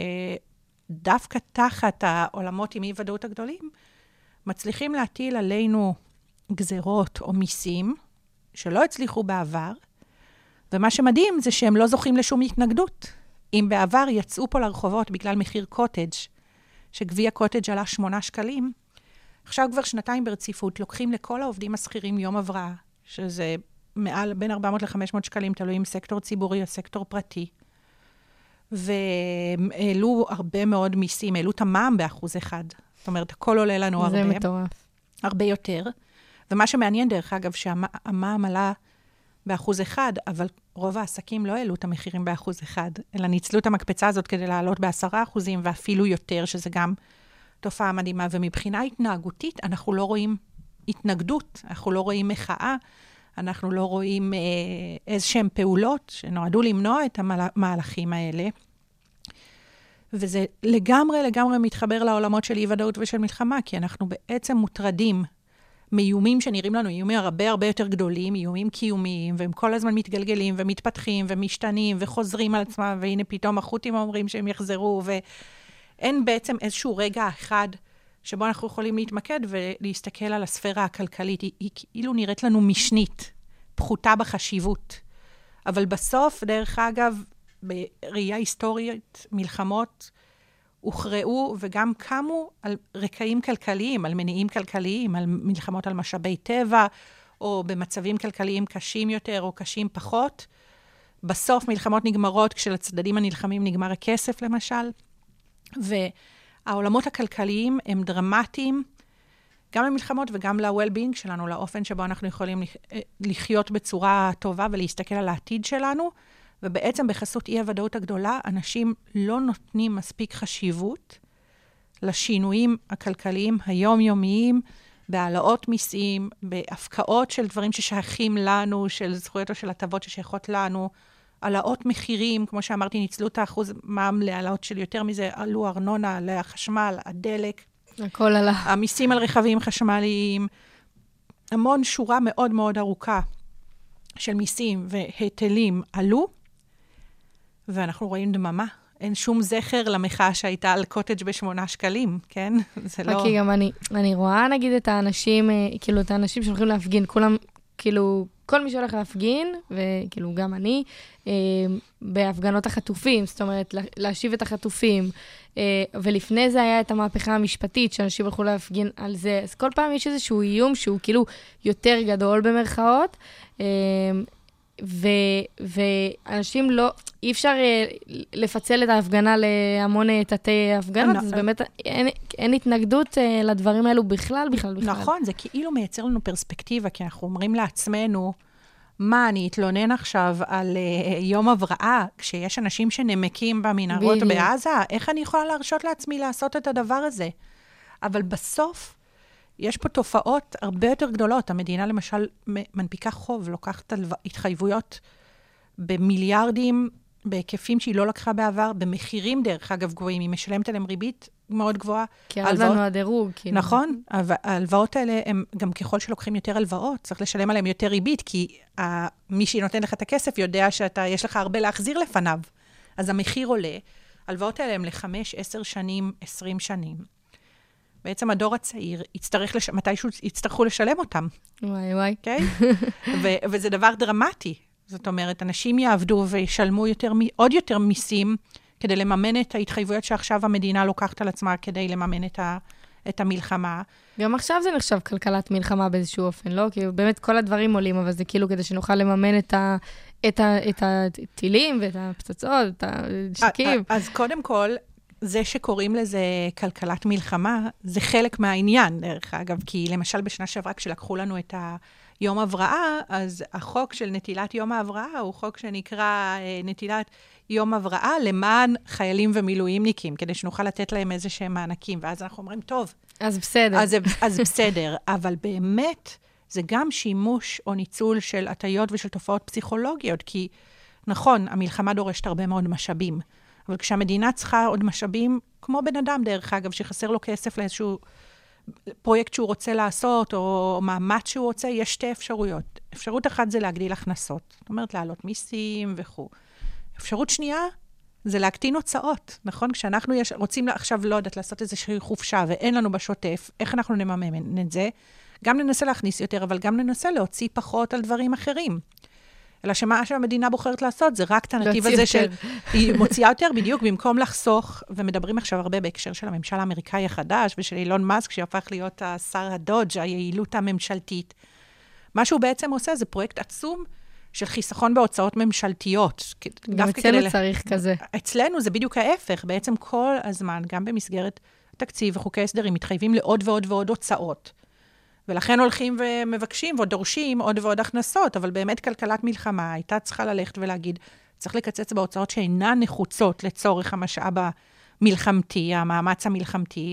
שדווקא תחת העולמות עם אי-ודאות הגדולים, מצליחים להטיל עלינו גזרות או מיסים, שלא הצליחו בעבר, ומה שמדהים זה שהם לא זוכים לשום התנגדות. אם בעבר יצאו פה לרחובות בגלל מחיר קוטג', שגביע קוטג' עלה שמונה שקלים, עכשיו כבר שנתיים ברציפות, לוקחים לכל העובדים השכירים יום הבראה, שזה מעל בין ארבע מאות ל-חמש מאות שקלים, תלוי אם סקטור ציבורי או סקטור פרטי. והעלו הרבה מאוד מיסים, העלו את המע"מ באחוז אחד. זאת אומרת, הכל עולה לנו הרבה. זה מטורף. הרבה יותר. ומה שמעניין דרך אגב, שהמע"מ עלה באחוז אחד, אבל רוב העסקים לא העלו את המחירים באחוז אחד, אלא ניצלו את המקפצה הזאת כדי לעלות בעשרה אחוזים, ואפילו יותר, שזה גם תופעה מדהימה. ומבחינה התנהגותית, אנחנו לא רואים התנגדות, אנחנו לא רואים מחאה, אנחנו לא רואים אה, איזשהם פעולות שנועדו למנוע את המהלכים האלה. וזה לגמרי, לגמרי מתחבר לעולמות של אי-ודאות ושל מלחמה, כי אנחנו בעצם מוטרדים מאיומים שנראים לנו, איומים הרבה הרבה יותר גדולים, איומים קיומיים, והם כל הזמן מתגלגלים ומתפתחים ומשתנים וחוזרים על עצמם, והנה פתאום החות'ים אומרים שהם יחזרו, ואין בעצם איזשהו רגע אחד שבו אנחנו יכולים להתמקד ולהסתכל על הספירה הכלכלית. היא, היא כאילו נראית לנו משנית, פחותה בחשיבות. אבל בסוף, דרך אגב, בראייה היסטורית, מלחמות הוכרעו וגם קמו על רקעים כלכליים, על מניעים כלכליים, על מלחמות על משאבי טבע, או במצבים כלכליים קשים יותר או קשים פחות. בסוף מלחמות נגמרות, כשלצדדים הנלחמים נגמר הכסף, למשל. והעולמות הכלכליים הם דרמטיים, גם למלחמות וגם ל-well-being שלנו, לאופן שבו אנחנו יכולים לחיות בצורה טובה ולהסתכל על העתיד שלנו, ובעצם בחסות אי-הוודאות הגדולה, אנשים לא נותנים מספיק חשיבות לשינויים הכלכליים היומיומיים, בהעלאות מיסים, בהפקעות של דברים ששייכים לנו, של זכויות או של הטבות ששייכות לנו, העלאות מחירים, כמו שאמרתי, ניצלו את האחוז מע"מ להעלאות של יותר מזה, עלו ארנונה, עלה החשמל, הדלק. הכל עלה. המיסים על רכבים חשמליים, המון שורה מאוד מאוד ארוכה של מיסים והיטלים עלו, ואנחנו רואים דממה. אין שום זכר למחאה שהייתה על קוטג' בשמונה שקלים, כן? זה לא... כי גם אני, אני רואה, נגיד, את האנשים, כאילו, את האנשים שהולכים להפגין, כולם, כאילו, כל מי שהולך להפגין, וכאילו, גם אני, אה, בהפגנות החטופים, זאת אומרת, להשיב את החטופים, אה, ולפני זה היה את המהפכה המשפטית, שאנשים הלכו להפגין על זה, אז כל פעם יש איזשהו איום שהוא כאילו יותר גדול במרכאות, אה, ו, ואנשים לא, אי אפשר לפצל את ההפגנה להמון תתי הפגנות, אז באמת אין, אין התנגדות לדברים האלו בכלל, בכלל, בכלל. נכון, זה כאילו מייצר לנו פרספקטיבה, כי אנחנו אומרים לעצמנו, מה, אני אתלונן עכשיו על uh, יום הבראה, כשיש אנשים שנמקים במנהרות בעזה, איך אני יכולה להרשות לעצמי לעשות את הדבר הזה? אבל בסוף, יש פה תופעות הרבה יותר גדולות. המדינה למשל מנפיקה חוב, לוקחת התחייבויות במיליארדים, בהיקפים שהיא לא לקחה בעבר, במחירים דרך אגב גבוהים, היא משלמת עליהם ריבית מאוד גבוהה. כי אז לנו הדירוג. נכון, ההלוואות האלה, הם גם ככל שלוקחים יותר הלוואות, צריך לשלם עליהם יותר ריבית, כי מי שנותן לך את הכסף יודע שיש לך הרבה להחזיר לפניו. אז המחיר עולה, ההלוואות האלה הם לחמש, עשר שנים, עשרים שנים. בעצם הדור הצעיר יצטרך, לש... מתישהו יצטרכו לשלם אותם. וואי וואי. Okay? ו- וזה דבר דרמטי. זאת אומרת, אנשים יעבדו וישלמו יותר, עוד יותר מיסים, כדי לממן את ההתחייבויות שעכשיו המדינה לוקחת על עצמה, כדי לממן את, ה- את המלחמה. גם עכשיו זה נחשב כלכלת מלחמה באיזשהו אופן, לא? כי באמת כל הדברים עולים, אבל זה כאילו כדי שנוכל לממן את ה... את ה- את הטילים ואת הפצצות, את השקים. אז קודם כל, זה שקוראים לזה כלכלת מלחמה, זה חלק מהעניין, דרך אגב, כי למשל בשנה שעברה, כשלקחו לנו את יום הבראה, אז החוק של נטילת יום ההבראה, הוא חוק שנקרא נטילת יום הבראה למען חיילים ומילואימניקים, כדי שנוכל לתת להם איזה שהם מענקים, ואז אנחנו אומרים, טוב. אז בסדר. אז, אז בסדר, אבל באמת, זה גם שימוש או ניצול של הטיות ושל תופעות פסיכולוגיות, כי נכון, המלחמה דורשת הרבה מאוד משאבים, אבל כשהמדינה צריכה עוד משאבים, כמו בן אדם דרך אגב, שחסר לו כסף לאיזשהו פרויקט שהוא רוצה לעשות, או מאמץ שהוא רוצה, יש שתי אפשרויות. אפשרות אחת זה להגדיל הכנסות, זאת אומרת, להעלות מיסים וכו'. אפשרות שנייה, זה להקטין הוצאות, נכון? כשאנחנו יש, רוצים עכשיו, לא יודעת, לעשות איזושהי חופשה, ואין לנו בשוטף, איך אנחנו נממן את זה? גם ננסה להכניס יותר, אבל גם ננסה להוציא פחות על דברים אחרים. אלא שמה שהמדינה בוחרת לעשות, זה רק את הנתיב הזה של... היא מוציאה יותר בדיוק, במקום לחסוך, ומדברים עכשיו הרבה בהקשר של הממשל האמריקאי החדש, ושל אילון מאסק, שהפך להיות השר הדודג', היעילות הממשלתית. מה שהוא בעצם עושה, זה פרויקט עצום של חיסכון בהוצאות ממשלתיות. גם אצלנו צריך כזה. אצלנו זה בדיוק ההפך. בעצם כל הזמן, גם במסגרת תקציב וחוקי הסדרים, מתחייבים לעוד ועוד ועוד הוצאות. ולכן הולכים ומבקשים ודורשים עוד ועוד הכנסות, אבל באמת כלכלת מלחמה הייתה צריכה ללכת ולהגיד, צריך לקצץ בהוצאות שאינן נחוצות לצורך המשאב המלחמתי, המאמץ המלחמתי,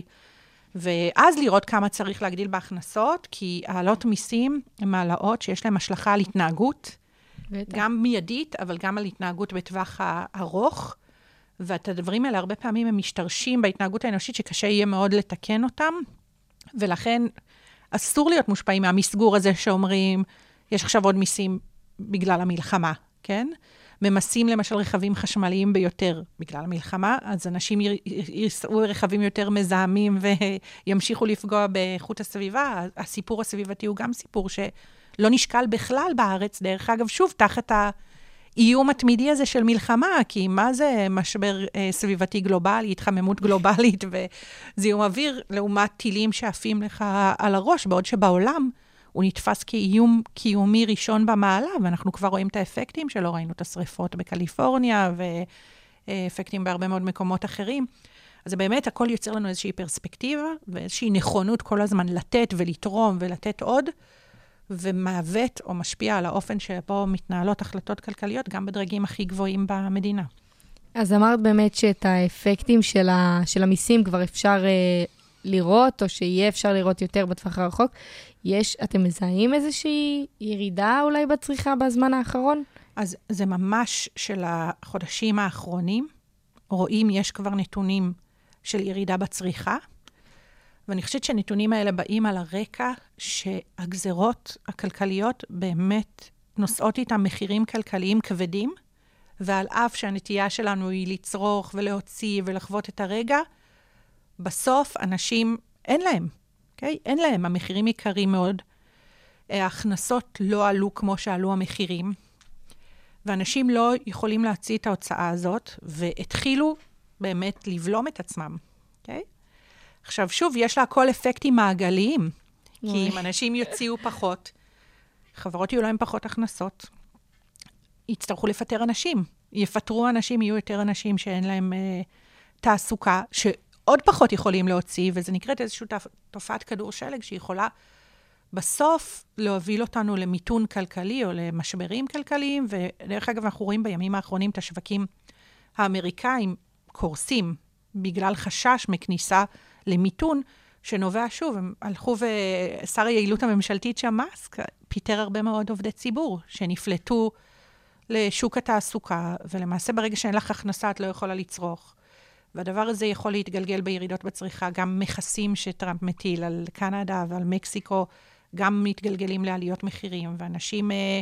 ואז לראות כמה צריך להגדיל בהכנסות, כי העלות מיסים הן העלאות שיש להן השלכה על התנהגות, גם מיידית, אבל גם על התנהגות בטווח הארוך, ואת הדברים האלה הרבה פעמים הם משתרשים בהתנהגות האנושית, שקשה יהיה מאוד לתקן אותם, ולכן אסור להיות מושפעים מהמסגור הזה שאומרים, יש עכשיו עוד מיסים בגלל המלחמה, כן? ממסים למשל רכבים חשמליים ביותר בגלל המלחמה, אז אנשים ייסעו רכבים יותר מזהמים וימשיכו לפגוע באיכות הסביבה. הסיפור הסביבתי הוא גם סיפור שלא נשקל בכלל בארץ, דרך אגב, שוב, תחת האיום התמידי הזה של מלחמה, כי מה זה משבר אה, סביבתי גלובלי, התחממות גלובלית וזיהום אוויר, לעומת טילים שעפים לך על הראש, בעוד שבעולם הוא נתפס כאיום קיומי ראשון במעלה, ואנחנו כבר רואים את האפקטים שלו, ראינו את השריפות בקליפורניה, ואפקטים בהרבה מאוד מקומות אחרים. אז באמת, הכל יוצר לנו איזושהי פרספקטיבה, ואיזושהי נכונות כל הזמן לתת ולתרום ולתת עוד, ומעוות או משפיע על האופן שבו מתנהלות החלטות כלכליות, גם בדרגים הכי גבוהים במדינה. אז אמרת באמת שאת האפקטים של, ה, של המיסים כבר אפשר אה, לראות, או שיהיה אפשר לראות יותר בטווח הרחוק. יש, אתם מזהים איזושהי ירידה אולי בצריכה בזמן האחרון? אז זה ממש של החודשים האחרונים. רואים, יש כבר נתונים של ירידה בצריכה, ואני חושבת שהנתונים האלה באים על הרקע שהגזרות הכלכליות באמת נושאות איתם מחירים כלכליים כבדים, ועל אף שהנטייה שלנו היא לצרוך ולהוציא ולחוות את הרגע, בסוף אנשים אין להם, okay? אין להם, המחירים יקרים מאוד, ההכנסות לא עלו כמו שעלו המחירים, ואנשים לא יכולים להוציא את ההוצאה הזאת, והתחילו באמת לבלום את עצמם, אוקיי? Okay? עכשיו, שוב, יש לה כל אפקטים מעגליים, כי אם אנשים יוציאו פחות, חברות יהיו להם פחות הכנסות, יצטרכו לפטר אנשים. יפטרו אנשים, יהיו יותר אנשים שאין להם אה, תעסוקה, שעוד פחות יכולים להוציא, וזה נקראת איזושהי תופעת כדור שלג, שיכולה בסוף להוביל אותנו למיתון כלכלי, או למשברים כלכליים, ודרך אגב, אנחנו רואים בימים האחרונים את השווקים האמריקאים קורסים, בגלל חשש מכניסה למיתון, שנובע שוב, הם הלכו ושר היעילות הממשלתית שם, מאסק, פיטר הרבה מאוד עובדי ציבור, שנפלטו לשוק התעסוקה, ולמעשה ברגע שאין לך הכנסה, את לא יכולה לצרוך. והדבר הזה יכול להתגלגל בירידות בצריכה, גם מכסים שטראמפ מטיל על קנדה ועל מקסיקו, גם מתגלגלים לעליות מחירים, ואנשים אה,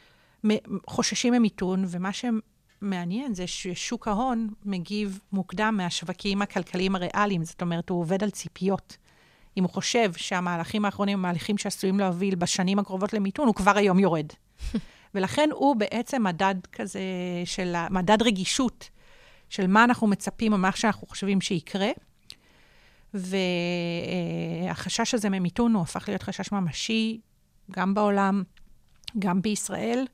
חוששים ממיתון, ומה שמעניין זה ששוק ההון מגיב מוקדם מהשווקים הכלכליים הריאליים, זאת אומרת, הוא עובד על ציפיות. אם הוא חושב שהמהלכים האחרונים, המהלכים שעשויים להוביל בשנים הקרובות למיתון, הוא כבר היום יורד. ולכן הוא בעצם מדד כזה, של מדד רגישות, של מה אנחנו מצפים או מה שאנחנו חושבים שיקרה. והחשש הזה ממיתון הוא הפך להיות חשש ממשי, גם בעולם, גם בישראל,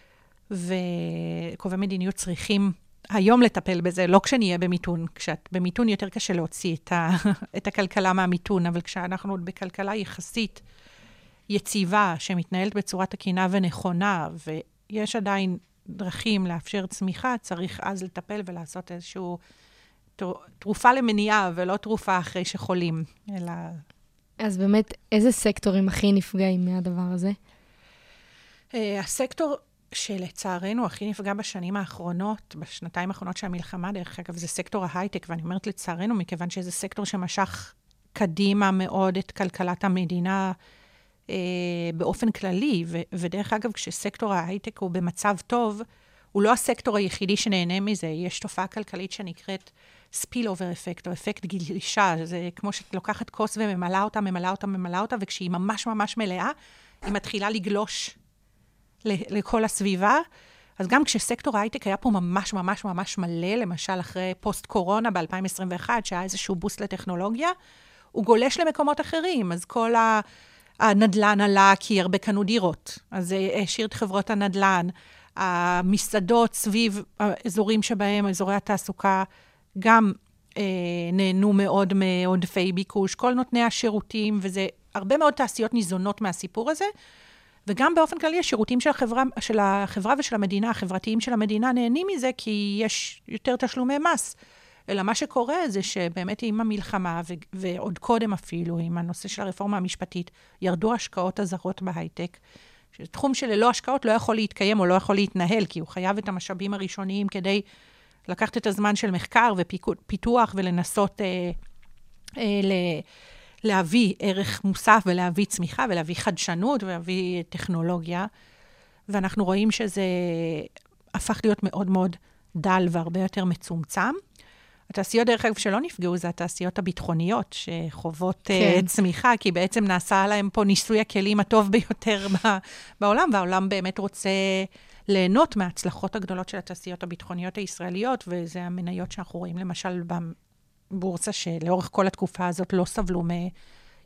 וקובעי מדיניות צריכים היום לטפל בזה, לא כשנהיה במיתון. כשאת במיתון יותר קשה להוציא את, ה, את הכלכלה מהמיתון, אבל כשאנחנו עוד בכלכלה יחסית יציבה, שמתנהלת בצורה תקינה ונכונה, ויש עדיין דרכים לאפשר צמיחה, צריך אז לטפל ולעשות איזשהו תרופה למניעה, ולא תרופה אחרי שחולים, אלא... אז באמת, איזה סקטורים הכי נפגעים מהדבר הזה? הסקטור שלצערנו הכי נפגע בשנים האחרונות, בשנתיים האחרונות של המלחמה, דרך אגב, זה סקטור ההייטק, ואני אומרת לצערנו, מכיוון שזה סקטור שמשך קדימה מאוד את כלכלת המדינה אה, באופן כללי, ו- ודרך אגב, כשסקטור ההייטק הוא במצב טוב, הוא לא הסקטור היחידי שנהנה מזה, יש תופעה כלכלית שנקראת ספיל-אובר אפקט, או אפקט גלישה, זה כמו שאת לוקחת כוס וממלאה אותה, ממלאה אותה, ממלאה אותה, וכשהיא ממש ממש מלאה, היא מתחילה לגלוש לכל הסביבה. אז גם כשסקטור ההייטק היה פה ממש ממש ממש מלא, למשל אחרי פוסט-קורונה ב-אלפיים עשרים ואחת, שהיה איזשהו בוסט לטכנולוגיה, הוא גולש למקומות אחרים, אז כל הנדלן עלה כי הרבה קנו דירות, אז זה השאיר את חברות הנדלן, המסעדות סביב האזורים שבהם, אזורי התעסוקה, גם אה, נהנו מאוד מעודפי ביקוש, כל נותני השירותים, וזה הרבה מאוד תעשיות ניזונות מהסיפור הזה, וגם באופן כללי, השירותים של החברה, של החברה ושל המדינה, החברתיים של המדינה, נהנים מזה, כי יש יותר תשלומי מס. אלא מה שקורה זה שבאמת עם המלחמה, ו- ועוד קודם אפילו, עם הנושא של הרפורמה המשפטית, ירדו השקעות הזרות בהייטק, תחום שללא השקעות לא יכול להתקיים או לא יכול להתנהל, כי הוא חייב את המשאבים הראשוניים כדי לקחת את הזמן של מחקר ופיתוח ולנסות אה, אה, ל- להביא ערך מוסף ולהביא צמיחה ולהביא חדשנות ולהביא טכנולוגיה. ואנחנו רואים שזה הפך להיות מאוד מאוד דל והרבה יותר מצומצם. התעשיות דרך אגב שלא נפגעו, זה התעשיות הביטחוניות שחוות כן. צמיחה, כי בעצם נעשה להם פה ניסוי הכלים הטוב ביותר בעולם, והעולם באמת רוצה ליהנות מההצלחות הגדולות של התעשיות הביטחוניות הישראליות, וזה המניות שאנחנו רואים למשל בבורסה, שלאורך כל התקופה הזאת לא סבלו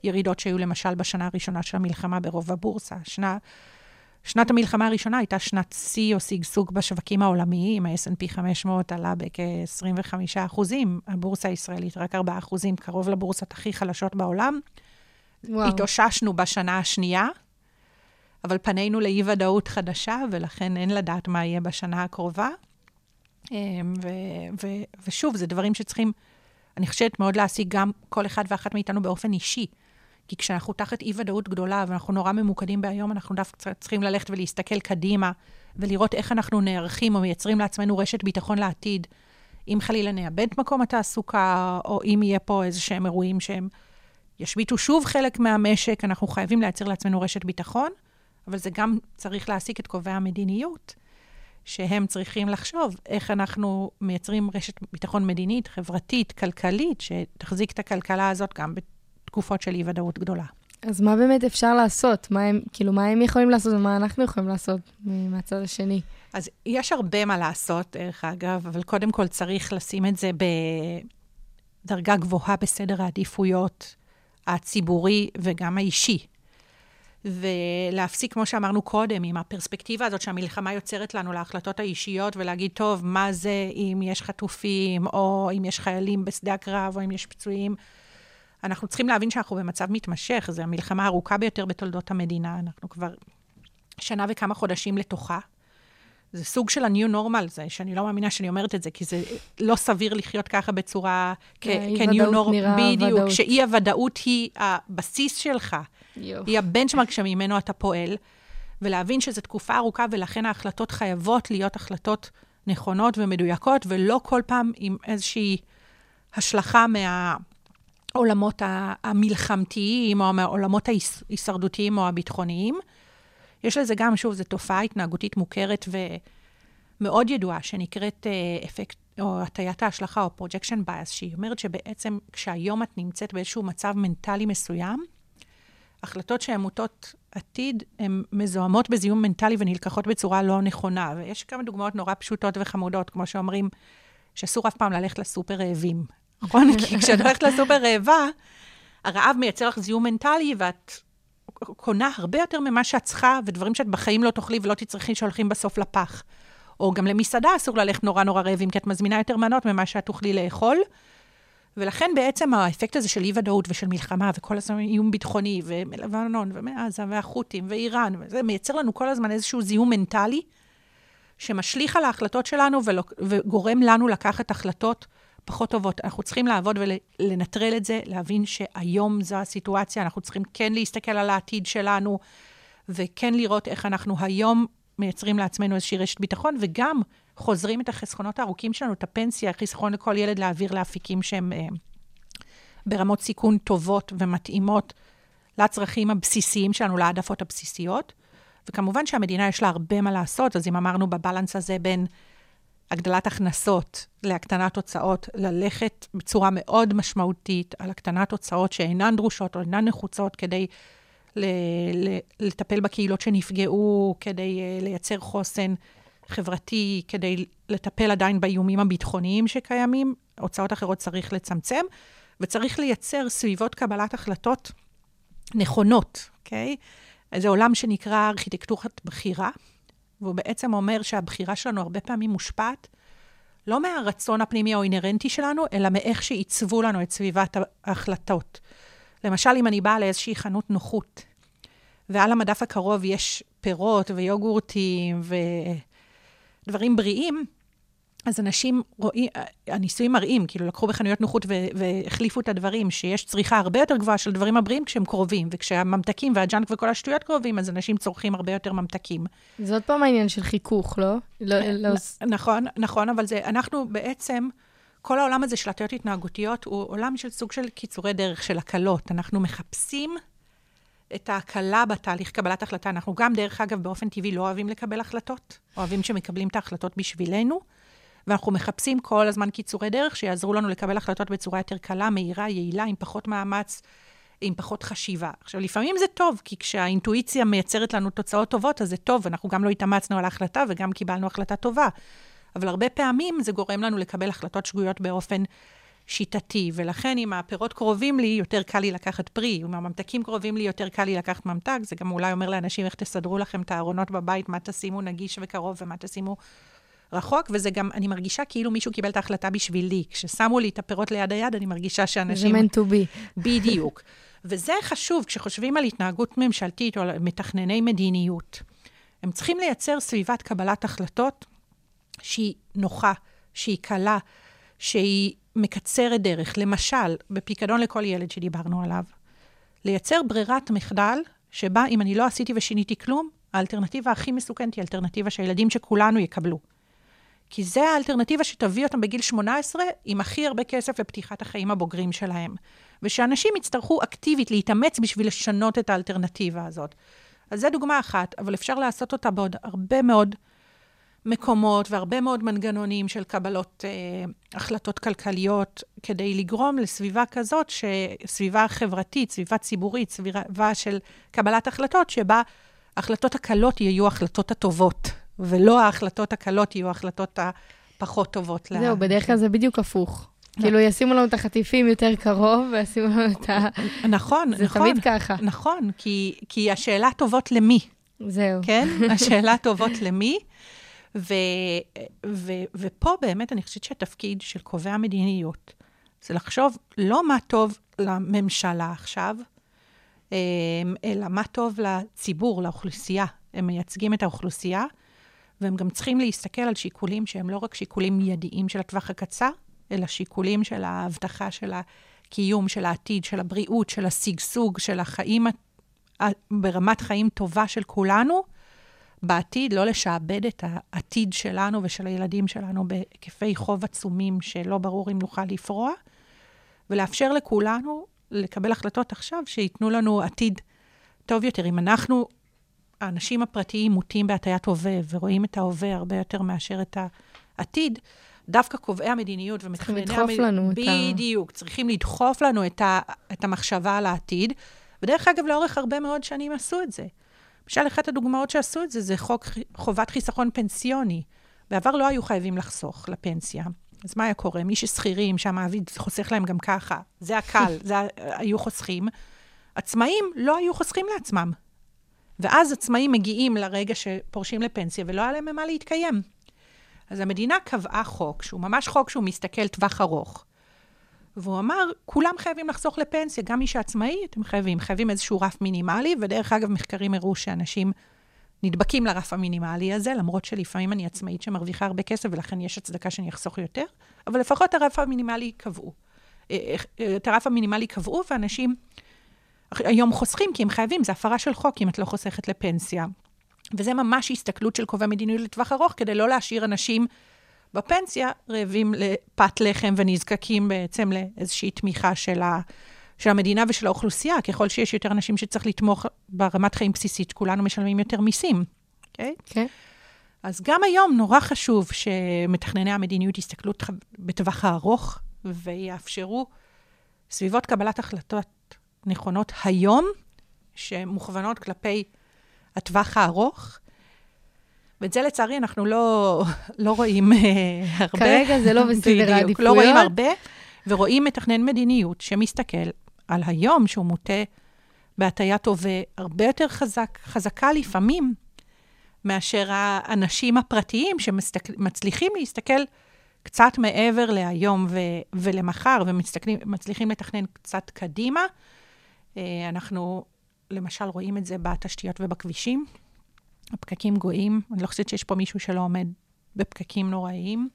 ירידות שהיו למשל בשנה הראשונה של המלחמה ברוב הבורסה. שנה, שנת המלחמה הראשונה הייתה שנת שיא או סגסוג בשווקים העולמיים, ה-אס אנד פי חמש מאות עלה בכ-עשרים וחמישה אחוזים, הבורסה הישראלית רק ארבעה אחוזים, קרוב לבורסות הכי חלשות בעולם. וואו. התאוששנו בשנה השנייה, אבל פנינו לאי ודאות חדשה, ולכן אין לדעת מה יהיה בשנה הקרובה. ו- ו- ושוב, זה דברים שצריכים, אני חושבת מאוד להשיג גם כל אחד ואחת מאיתנו באופן אישי. כי כשאנחנו תחת אי ודאות גדולה, ואנחנו נורא ממוקדים בהיום, אנחנו דווקא צריכים ללכת ולהסתכל קדימה, ולראות איך אנחנו נערכים או מייצרים לעצמנו רשת ביטחון לעתיד, אם חלילה נאבד מקום התעסוקה, או אם יהיה פה איזה שהם אירועים שהם ישביתו שוב חלק מהמשק, אנחנו חייבים לייצר לעצמנו רשת ביטחון, אבל זה גם צריך להעסיק את קובעי המדיניות, שהם צריכים לחשוב איך אנחנו מייצרים רשת ביטחון מדינית, חברתית, כלכלית, שתחזיק את הכלכלה הזאת גם בתקופות של אי ודאות גדולה. אז מה באמת אפשר לעשות? מה הם, כאילו, מה הם יכולים לעשות ומה אנחנו יכולים לעשות מהצד השני? אז יש הרבה מה לעשות, דרך אגב, אבל קודם כל צריך לשים את זה בדרגה גבוהה בסדר העדיפויות הציבורי וגם האישי. ולהפסיק, כמו שאמרנו קודם, עם הפרספקטיבה הזאת שהמלחמה יוצרת לנו להחלטות האישיות, ולהגיד, טוב, מה זה אם יש חטופים, או אם יש חיילים בשדה הקרב, או אם יש פצועים. אנחנו צריכים להבין שאנחנו במצב מתמשך, זו המלחמה הארוכה ביותר בתולדות המדינה, אנחנו כבר שנה וכמה חודשים לתוכה. זה סוג של ה-new normal, זה שאני לא מאמינה שאני אומרת את זה, כי זה לא סביר לחיות ככה בצורה, כ-new normal, בדיוק, שאי הוודאות היא הבסיס שלך, היא הבנצ'מרק שממנו אתה פועל, ולהבין שזו תקופה ארוכה, ולכן ההחלטות חייבות להיות החלטות נכונות ומדויקות, ולא כל פעם עם איזושהי השלכה מהעולמות המלחמתיים, או מהעולמות ההישרדותיים או הביטחוניים. יש לזה גם, שוב, זו תופעה התנהגותית מוכרת ומאוד ידועה, שנקראת אפקט, או הטיית ההשלכה, או projection bias, שהיא אומרת שבעצם כשהיום את נמצאת באיזשהו מצב מנטלי מסוים, החלטות שהן מוטות עתיד, הן מזוהמות בזיהום מנטלי ונלקחות בצורה לא נכונה. ויש כמה דוגמאות נורא פשוטות וחמודות, כמו שאומרים, שאסור אף פעם ללכת לסופר רעבים. נכון? כי כשאת הולכת לסופר רעבה, הרעב מייצר לך זיהום מנטלי, ואת קונה הרבה יותר ממה שאת צריכה, ודברים שאת בחיים לא תאכלי ולא תצטרכי שהולכים בסוף לפח. או גם למסעדה אסור ללכת נורא נורא רעבים, כי את מזמינה יותר מנות ממה שאת תאכלי לאכול. ולכן בעצם האפקט הזה של אי-ודאות ושל מלחמה, וכל הזמן איום ביטחוני, ומלבנון, ומעזה, והחות'ים, ואיראן, וזה מייצר לנו כל הזמן איזשהו זיהום מנטלי, שמשליך על ההחלטות שלנו, וגורם לנו לקחת החלטות פחות טובות. אנחנו צריכים לעבוד ולנטרל את זה, להבין שהיום זו הסיטואציה, אנחנו צריכים כן להסתכל על העתיד שלנו, וכן לראות איך אנחנו היום מייצרים לעצמנו איזושהי רשת ביטחון, וגם חוזרים את החסכונות הארוכים שלנו, את הפנסיה, החיסכון לכל ילד להעביר לאפיקים שהם אה, ברמות סיכון טובות ומתאימות לצרכים הבסיסיים שלנו, להעדפות הבסיסיות. וכמובן שהמדינה יש לה הרבה מה לעשות, אז אם אמרנו בבלנס הזה בין הגדלת הכנסות להקטנת הוצאות, ללכת בצורה מאוד משמעותית על הקטנת הוצאות שאינן דרושות או אינן נחוצות כדי ל- ל- לטפל בקהילות שנפגעו, כדי uh, לייצר חוסן חברתי, כדי לטפל עדיין באיומים הביטחוניים שקיימים, הוצאות אחרות צריך לצמצם, וצריך לייצר סביבות קבלת החלטות נכונות, אוקיי? זה עולם שנקרא ארכיטקטורת בחירה, והוא בעצם אומר שהבחירה שלנו הרבה פעמים מושפעת, לא מהרצון הפנימי או אינרנטי שלנו, אלא מאיך שעיצבו לנו את סביבת ההחלטות. למשל, אם אני באה לאיזושהי חנות נוחות, ועל המדף הקרוב יש פירות ויוגורטים ודברים בריאים, אז אנשים רואים, הניסויים מראים, כאילו לקחו בחנויות נוחות והחליפו את הדברים, שיש צריכה הרבה יותר גבוהה של דברים הבריאים כשהם קרובים, וכשהממתקים והג'אנק וכל השטויות קרובים, אז אנשים צורכים הרבה יותר ממתקים. זה עוד פעם העניין של חיכוך, לא? נכון, נכון, אבל זה, אנחנו בעצם, כל העולם הזה של הטיות התנהגותיות, הוא עולם של סוג של קיצורי דרך, של הקלות. אנחנו מחפשים את ההקלה בתהליך קבלת החלטה. אנחנו גם, דרך אגב, באופן טבעי לא אוהבים לקבל החלטות, אוהבים שמקבלים את ההחלטות בשבילנו, ואנחנו מחפשים כל הזמן קיצורי דרך שיעזרו לנו לקבל החלטות בצורה יותר קלה, מהירה, יעילה, עם פחות מאמץ, עם פחות חשיבה. עכשיו, לפעמים זה טוב, כי כשהאינטואיציה מייצרת לנו תוצאות טובות, אז זה טוב, אנחנו גם לא התאמצנו על ההחלטה, וגם קיבלנו החלטה טובה. אבל הרבה פעמים זה גורם לנו לקבל החלטות שגויות באופן שיטתי, ולכן אם הפירות קרובים לי, יותר קל לי לקחת פרי, אם הממתקים קרובים לי, יותר קל לי לקחת ממתק, זה גם אולי אומר לאנשים איך תסדרו לכם את הארונות בבית, מה תשימו נגיש וקרוב ומה תשימו רחוק, וזה גם, אני מרגישה כאילו מישהו קיבל את ההחלטה בשבילי, כששמו לי את הפירות ליד היד, אני מרגישה שאנשים... זה meant to be. בדיוק. וזה חשוב, כשחושבים על התנהגות ממשלתית או על מתכנני מדיניות, הם צריכים לייצר סביבת קבלת החלטות שהיא נוחה, שהיא קלה, שהיא מקצרת דרך. למשל, בפיקדון לכל ילד שדיברנו עליו, לייצר ברירת מחדל שבה אם אני לא עשיתי ושיניתי כלום, האלטרנטיבה הכי מסוכנת היא האלטרנטיבה שהילדים שכולנו יקבלו. כי זה האלטרנטיבה שתביא אותם בגיל שמונה עשרה עם הכי הרבה כסף לפתיחת החיים הבוגרים שלהם. ושאנשים יצטרכו אקטיבית להתאמץ בשביל לשנות את האלטרנטיבה הזאת. אז זו דוגמה אחת, אבל אפשר לעשות אותה בעוד הרבה מאוד מקומות והרבה מאוד מנגנונים של קבלות אה, החלטות כלכליות, כדי לגרום לסביבה כזאת, סביבה חברתית, סביבה ציבורית, סביבה של קבלת החלטות, שבה ההחלטות הקלות יהיו החלטות הטובות, ולא ההחלטות הקלות יהיו ההחלטות הפחות טובות. זהו, בדרך כלל זה בדיוק הפוך. כאילו, ישימו לנו את החטיפים יותר קרוב, וישימו לנו את ה... נכון, נכון. זה תמיד ככה. נכון, כי, כי השאלה טובות למי. זהו. כן? השאלה טובות למי. ו, ו, ופה באמת אני חושבת שהתפקיד של קובעי המדיניות, זה לחשוב לא מה טוב לממשלה עכשיו, אלא מה טוב לציבור, לאוכלוסייה. הם מייצגים את האוכלוסייה, והם גם צריכים להסתכל על שיקולים שהם לא רק שיקולים מיידיים של הטווח הקצר, אלא שיקולים של ההבטחה, של הקיום, של העתיד, של הבריאות, של הסגסוג, של החיים, ברמת חיים טובה של כולנו, בעתיד לא לשעבד את העתיד שלנו ושל הילדים שלנו בהיקפי חוב עצומים שלא ברור אם נוכל לפרוע, ולאפשר לכולנו לקבל החלטות עכשיו שיתנו לנו עתיד טוב יותר. אם אנחנו, האנשים הפרטיים מוטים בהטיית הווה ורואים את ההווה הרבה יותר מאשר את העתיד, דווקא קובעי המדיניות ומתכנני... צריכים לדחוף לנו את ה... בדיוק, צריכים לדחוף לנו את, ה... את המחשבה על העתיד. ודרך אגב, לאורך הרבה מאוד שנים עשו את זה. למשל, אחת הדוגמאות שעשו את זה, זה חוק חובת חיסכון פנסיוני. בעבר לא היו חייבים לחסוך לפנסיה. אז מה היה קורה? מי ששכירים, שהמעביד חוסך להם גם ככה, זה הקל, זה היו חוסכים. עצמאים לא היו חוסכים לעצמם. ואז עצמאים מגיעים לרגע שפורשים לפנסיה, ולא היה להם ממה להתקיים. אז המדינה קבעה חוק, שהוא ממש חוק שהוא מסתכל טווח ארוך. והוא אמר, כולם חייבים לחסוך לפנסיה, גם מי שעצמאי, אתם חייבים, חייבים איזשהו רף מינימלי, ודרך אגב, מחקרים הראו שאנשים נדבקים לרף המינימלי הזה, למרות שלפעמים אני עצמאית שמרוויחה הרבה כסף, ולכן יש הצדקה שאני אחסוך יותר, אבל לפחות הרף המינימלי קבעו. את הרף המינימלי קבעו, ואנשים היום חוסכים, כי הם חייבים, זה הפרה של חוק, אם את לא חוסכת לפנסיה. וזה ממש הסתכלות של קובעי מדיניות לטווח ארוך, כדי לא להשאיר אנשים בפנסיה רעבים לפת לחם ונזקקים בעצם לאיזושהי תמיכה של, ה, של המדינה ושל האוכלוסייה. ככל שיש יותר אנשים שצריך לתמוך ברמת חיים בסיסית, כולנו משלמים יותר מיסים. Okay? כן. אז גם היום נורא חשוב שמתכנני המדיניות יסתכלו בטווח הארוך, ויאפשרו סביבות קבלת החלטות נכונות היום, שמוכוונות כלפי הטווח הארוך, ואת זה לצערי אנחנו לא, לא רואים uh, הרבה. כרגע זה לא בסדר העדיפויות. לא רואים הרבה, ורואים מתכנן מדיניות שמסתכל על היום שהוא מוטה בהטיית הווה הרבה יותר חזק, חזקה לפעמים, מאשר האנשים הפרטיים שמצליחים להסתכל קצת מעבר להיום ו- ולמחר, ומצליחים לתכנן קצת קדימה. Uh, אנחנו למשל רואים את זה בתשתיות ובכבישים. הפקקים גויים, אני לא חושבת שיש פה מישהו שלא עומד בפקקים נוראיים.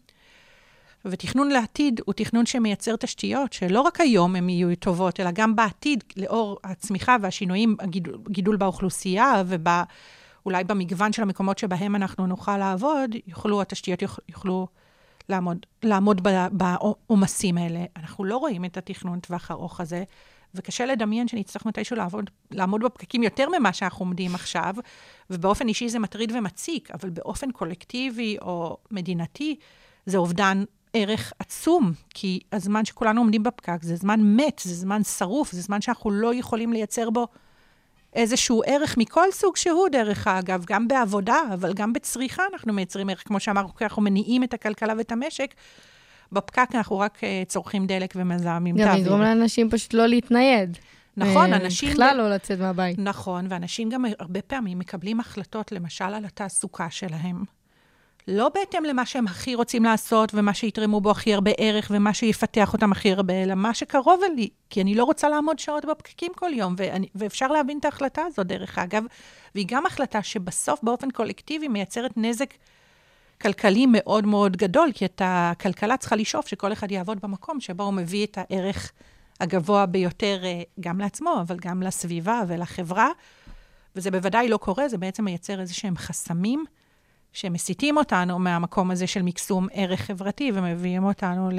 ותכנון לעתיד הוא תכנון שמייצר תשתיות, שלא רק היום הן יהיו טובות, אלא גם בעתיד, לאור הצמיחה והשינויים, הגידול, גידול באוכלוסייה, ואולי במגוון של המקומות שבהם אנחנו נוכל לעבוד, יוכלו, התשתיות יוכלו לעמוד, לעמוד בעומסים האלה. אנחנו לא רואים את התכנון טווח הארוך הזה, וקשה לדמיין שנצטרך מתישהו לעבוד, לעמוד בפקקים יותר ממה שאנחנו עומדים עכשיו, ובאופן אישי זה מטריד ומציק, אבל באופן קולקטיבי או מדינתי, זה אובדן ערך עצום, כי הזמן שכולנו עומדים בפקק, זה זמן מת, זה זמן שרוף, זה זמן שאנחנו לא יכולים לייצר בו איזשהו ערך מכל סוג שהוא, דרך אגב, גם בעבודה, אבל גם בצריכה אנחנו מייצרים ערך, כמו שאמרנו, אנחנו מניעים את הכלכלה ואת המשק, בפקק אנחנו רק צורכים דלק ומזהמים את גם האוויר. יגרום לאנשים פשוט לא להתנייד. נכון, אנשים... בכלל לא לצאת מהבית. נכון, ואנשים גם הרבה פעמים מקבלים החלטות, למשל על התעסוקה שלהם. לא בהתאם למה שהם הכי רוצים לעשות, ומה שיתרמו בו הכי הרבה ערך, ומה שיפתח אותם הכי הרבה, אלא מה שקרוב אלי, כי אני לא רוצה לעמוד שעות בפקקים כל יום, ואני, ואפשר להבין את ההחלטה הזאת דרך אגב, והיא גם החלטה שבסוף באופן קולקטיבי מייצרת נזק כלכלי מאוד מאוד גדול, כי את הכלכלה צריכה לשאוף שכל אחד יעבוד במקום, שבו הוא מביא את הערך הגבוה ביותר גם לעצמו, אבל גם לסביבה ולחברה, וזה בוודאי לא קורה, זה בעצם מייצר איזה שהם חסמים, שמסיתים אותנו מהמקום הזה של מקסום ערך חברתי, ומביאים אותנו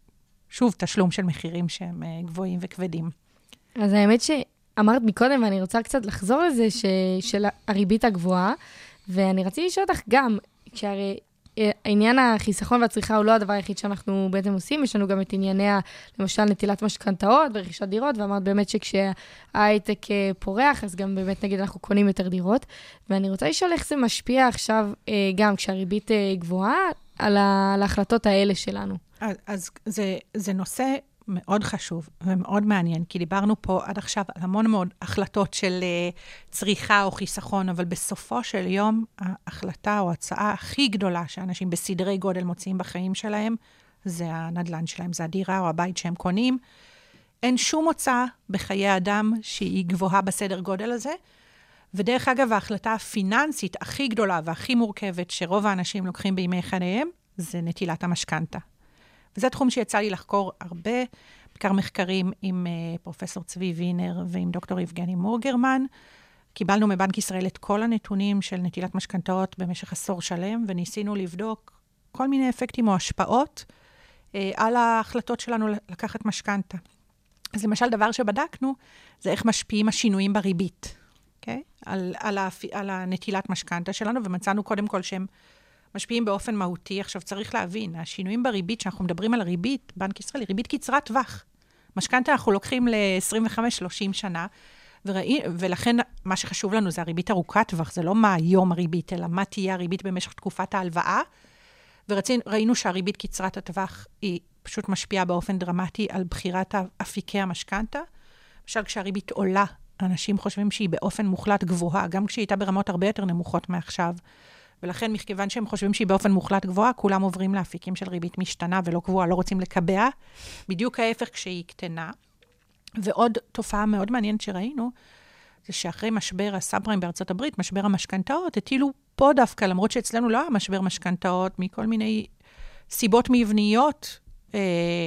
לשוב תשלום של מחירים שהם גבוהים וכבדים. אז האמת שאמרת מקודם, ואני רוצה קצת לחזור לזה, ש... של הריבית הגבוהה, ואני רציתי לשאול אותך גם, כשהרי עניין החיסכון והצריכה הוא לא הדבר היחיד שאנחנו בעצם עושים, יש לנו גם את ענייני, למשל, נטילת משכנתאות ורכישת דירות, ואמרת באמת שכשההייטק פורח, אז גם באמת נגיד אנחנו קונים יותר דירות, ואני רוצה לשאול איך זה משפיע עכשיו, גם כשהריבית גבוהה, על ההחלטות האלה שלנו. אז, אז זה, זה נושא מאוד חשוב ומאוד מעניין, כי דיברנו פה עד עכשיו על המון מאוד החלטות של uh, צריכה או חיסכון, אבל בסופו של יום, ההחלטה או ההצעה הכי גדולה שאנשים בסדרי גודל מוצאים בחיים שלהם, זה הנדלן שלהם, זה הדירה או הבית שהם קונים. אין שום הוצאה בחיי האדם שהיא גבוהה בסדר גודל הזה, ודרך אגב, ההחלטה הפיננסית הכי גדולה והכי מורכבת שרוב האנשים לוקחים בימי חייהם, זה נטילת המשכנתה. וזה תחום שיצא לי לחקור הרבה, בעיקר מחקרים עם uh, פרופסור צבי וינר ועם דוקטור יבגני מורגרמן. קיבלנו מבנק ישראל את כל הנתונים של נטילת משכנתאות במשך עשור שלם, וניסינו לבדוק כל מיני אפקטים או השפעות uh, על ההחלטות שלנו לקחת משכנתה. אז למשל, דבר שבדקנו, זה איך משפיעים השינויים בריבית, okay? על, על, הפ... על הנטילת משכנתה שלנו, ומצאנו קודם כל שהם משפיעים באופן מהותי. עכשיו צריך להבין, השינויים בריבית, שאנחנו מדברים על הריבית, בנק ישראל, היא ריבית קצרת טווח. משכנתה אנחנו לוקחים ל-עשרים וחמש שלושים שנה, וראי, ולכן מה שחשוב לנו זה הריבית ארוכת טווח, זה לא מה היום הריבית, אלא מה תהיה הריבית במשך תקופת ההלוואה, וראינו שהריבית קצרת הטווח היא פשוט משפיעה באופן דרמטי על בחירת אפיקי המשכנתה. למשל, כשהריבית עולה, אנשים חושבים שהיא באופן מוחלט גבוהה, גם כשהיא הייתה ברמות הרבה יותר נמוכות מעכשיו, ולכן, מכיוון שהם חושבים שהיא באופן מוחלט גבוהה, כולם עוברים לאפיקים של ריבית משתנה ולא גבוהה, לא רוצים לקבע. בדיוק ההפך כשהיא קטנה. ועוד תופעה מאוד מעניינת שראינו, זה שאחרי משבר הסאב-פריים בארצות הברית, משבר המשכנתאות, הטילו פה דווקא, למרות שאצלנו לא היה משבר משכנתאות, מכל מיני סיבות מבניות אה,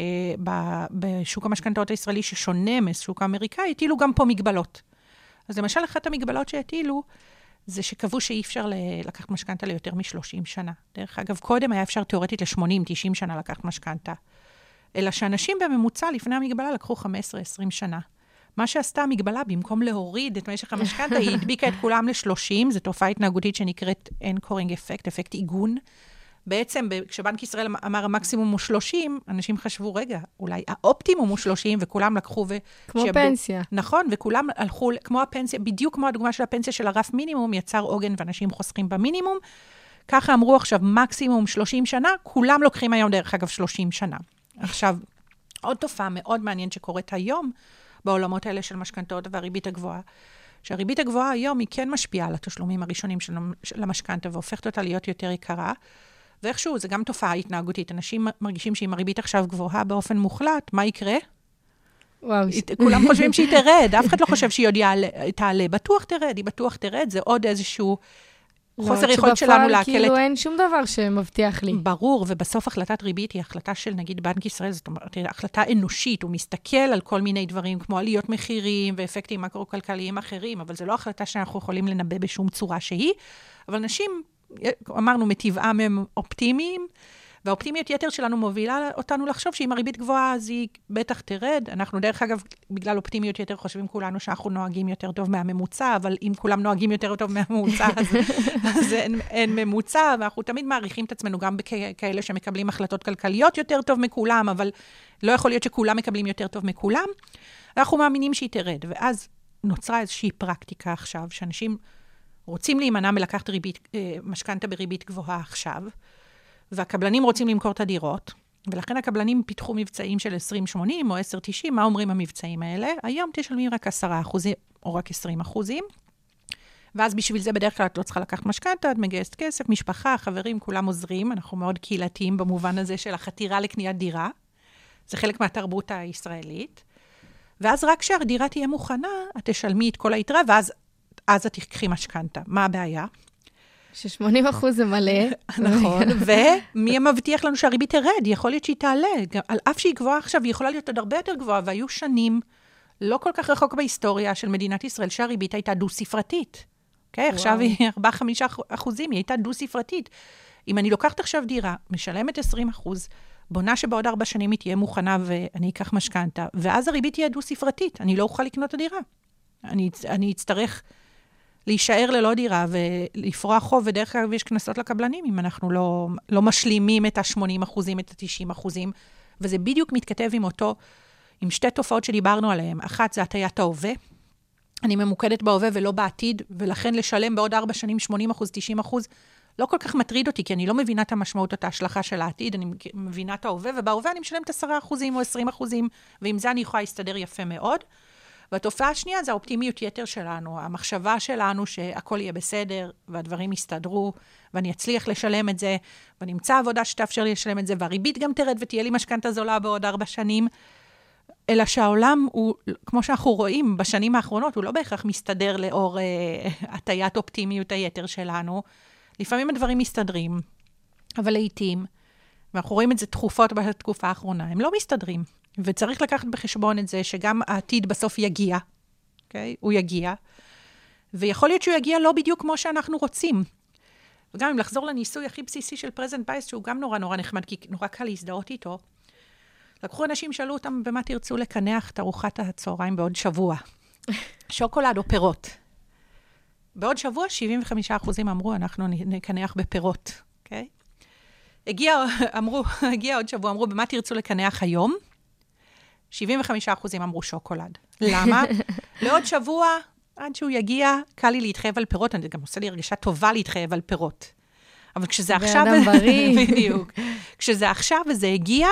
בשוק המשכנתאות הישראלי, ששונה משוק האמריקאי, הטילו גם פה מגבלות. אז למשל, אחת המגבלות שהטילו, זה שקבעו שאי אפשר לקחת משכנתה ליותר מ-שלושים שנה. דרך אגב, קודם היה אפשר תיאורטית ל-שמונים תשעים שנה לקחת משכנתה. אלא שאנשים בממוצע לפני המגבלה לקחו חמש עשרה עשרים שנה. מה שעשתה המגבלה, במקום להוריד את משך המשכנתה, היא הדביקה את כולם ל-שלושים, זו תופעה התנהגותית שנקראת anchoring effect, אפקט עיגון. בעצם, כשבנק ישראל אמר המקסימום הוא שלושים, אנשים חשבו, רגע, אולי האופטימום הוא שלושים, וכולם לקחו ו... כמו שיבדו... פנסיה. נכון, וכולם הלכו, כמו הפנסיה, בדיוק כמו הדוגמה של הפנסיה של הרף מינימום, יצר עוגן ואנשים חוסכים במינימום. ככה אמרו עכשיו, מקסימום שלושים שנה, כולם לוקחים היום דרך אגב שלושים שנה. עכשיו, עוד תופעה מאוד מעניינת שקורית היום, בעולמות האלה של משכנתאות והריבית הגבוהה, שהריבית הגבוהה היום היא כן משפיעה על התשלומים הראשונים של המשכנתה, והופכת אותה להיות יותר יקרה, ואיכשהו, זה גם תופעה התנהגותית. אנשים מרגישים שאם הריבית עכשיו גבוהה באופן מוחלט, מה יקרה? וואו. כולם חושבים שהיא תרד, אף אחד לא חושב שהיא עוד תעלה. בטוח תרד, היא בטוח תרד, זה עוד איזשהו חוסר יכולת שלנו להקל את... כאילו אין שום דבר שמבטיח לי. ברור, ובסוף החלטת ריבית היא החלטה של נגיד בנק ישראל, זאת אומרת, החלטה אנושית, הוא מסתכל על כל מיני דברים, כמו עליות מחירים ואפקטים מקרו-כלכליים אחרים, אבל זה לא החלטה שאנחנו יכולים לנבא בשום צורה שהיא, אבל אנשים, אמרנו, מטבעם הם אופטימיים, והאופטימיות יתר שלנו מובילה אותנו לחשוב שאם הריבית גבוהה, אז היא בטח תרד. אנחנו דרך אגב, בגלל אופטימיות יתר, חושבים כולנו שאנחנו נוהגים יותר טוב מהממוצע, אבל אם כולם נוהגים יותר טוב מהממוצע, אז, אז אין, אין ממוצע, ואנחנו תמיד מעריכים את עצמנו גם בכאלה שמקבלים החלטות כלכליות יותר טוב מכולם, אבל לא יכול להיות שכולם מקבלים יותר טוב מכולם. אנחנו מאמינים שהיא תרד, ואז נוצרה איזושהי פרקטיקה עכשיו, שאנשים רוצים להימנע מלקחת ריבית, משכנתה בריבית גבוהה עכשיו, והקבלנים רוצים למכור את הדירות, ולכן הקבלנים פיתחו מבצעים של עשרים שמונים או עשר תשעים, מה אומרים המבצעים האלה? היום תשלמים רק עשרה אחוזים או רק עשרים אחוזים, ואז בשביל זה בדרך כלל את לא צריכה לקחת משכנתא, את מגייסת כסף, משפחה, חברים, כולם עוזרים, אנחנו מאוד קהילתיים במובן הזה של החתירה לקניית דירה, זה חלק מהתרבות הישראלית, ואז רק כשהדירה תהיה מוכנה, את תשלמי את כל היתרה, ואז אז את תקחי משכנתא. מה הבעיה? ש-שמונים אחוז זה מלא. נכון, ומי מבטיח לנו שהריבית תרד? יכול להיות שהיא תעלה. על אף שהיא גבוהה עכשיו, היא יכולה להיות עוד הרבה יותר גבוהה, והיו שנים, לא כל כך רחוק בהיסטוריה של מדינת ישראל, שהריבית הייתה דו-ספרתית. Okay, עכשיו היא ארבעה עד חמישה אחוזים, היא הייתה דו-ספרתית. אם אני לוקחת עכשיו דירה, משלמת עשרים אחוז, בונה שבעוד ארבע שנים היא תהיה מוכנה ואני אקח משכנתא, ואז הריבית תהיה דו-ספרתית, אני לא אוכל לקנות את הדירה. אני, אני אצטרך להישאר ללא דירה ולפרוע חוב, ודרך כלל יש כנסות לקבלנים, אם אנחנו לא, לא משלימים את ה-שמונים אחוזים, את ה-תשעים אחוזים, וזה בדיוק מתכתב עם אותו, עם שתי תופעות שדיברנו עליהן. אחת זה הטיית ההווה, אני ממוקדת בהווה ולא בעתיד, ולכן לשלם בעוד ארבע שנים שמונים אחוז, תשעים אחוז, לא כל כך מטריד אותי, כי אני לא מבינה את המשמעות, את ההשלכה של העתיד, אני מבינה את ההווה, ובהווה אני משלמת עשרה אחוזים או עשרים אחוזים, ועם זה אני יכולה להסתדר יפה מאוד. והתופעה השנייה זה האופטימיות יתר שלנו, המחשבה שלנו שהכל יהיה בסדר, והדברים יסתדרו, ואני אצליח לשלם את זה, ונמצא עבודה שתאפשר לי לשלם את זה, והריבית גם תרד ותהיה לי משכנתא זולה בעוד ארבע שנים, אלא שהעולם הוא, כמו שאנחנו רואים בשנים האחרונות, הוא לא בהכרח מסתדר לאור אה, הטיית אופטימיות היתר שלנו. לפעמים הדברים מסתדרים, אבל לעתים, ואנחנו רואים את זה תכופות בתקופה האחרונה, הם לא מסתדרים. וצריך לקחת בחשבון את זה שגם העתיד בסוף יגיע, okay? הוא יגיע, ויכול להיות שהוא יגיע לא בדיוק כמו שאנחנו רוצים. וגם אם לחזור לניסוי הכי בסיסי של present bias, שהוא גם נורא נורא נחמד, כי נורא קל להזדהות איתו, לקחו אנשים, שאלו אותם במה תרצו לקנח את ארוחת הצהריים בעוד שבוע. שוקולד או פירות. בעוד שבוע, שבעים וחמישה אחוזים אמרו, אנחנו נקנח בפירות. Okay? הגיע, אמרו, הגיע עוד שבוע, אמרו, במה תרצו לקנח היום? שבעים וחמישה אחוזים אמרו שוקולד. למה? לעוד שבוע, עד שהוא יגיע, קל לי להתחייב על פירות, אני גם עושה לי הרגשה טובה להתחייב על פירות. אבל כשזה עכשיו... באדם בריא. בדיוק. כשזה עכשיו וזה הגיע,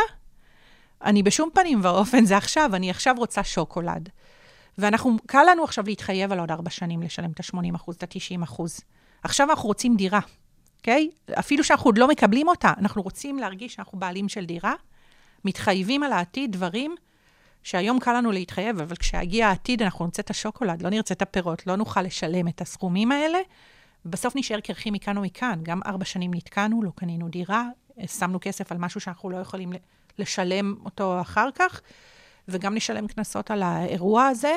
אני בשום פנים ואופן, זה עכשיו, אני עכשיו רוצה שוקולד. ואנחנו, קל לנו עכשיו להתחייב על עוד ארבע שנים, לשלם את ה-שמונים אחוז, את ה-תשעים אחוז. עכשיו אנחנו רוצים דירה, אוקיי? אפילו שאנחנו עוד לא מקבלים אותה, אנחנו רוצים להרגיש שאנחנו בעלים של דירה, מתחייבים על העתיד דברים שהיום קל לנו להתחייב, אבל כשהגיע העתיד אנחנו נרצה את השוקולד, לא נרצה את הפירות, לא נוכל לשלם את הסכומים האלה, ובסוף נשאר קרחים מכאן ומכאן. גם ארבע שנים נתקענו, לא קנינו דירה, שמנו כסף על משהו שאנחנו לא יכולים לשלם אותו אחר כך, וגם נשלם כנסות על האירוע הזה,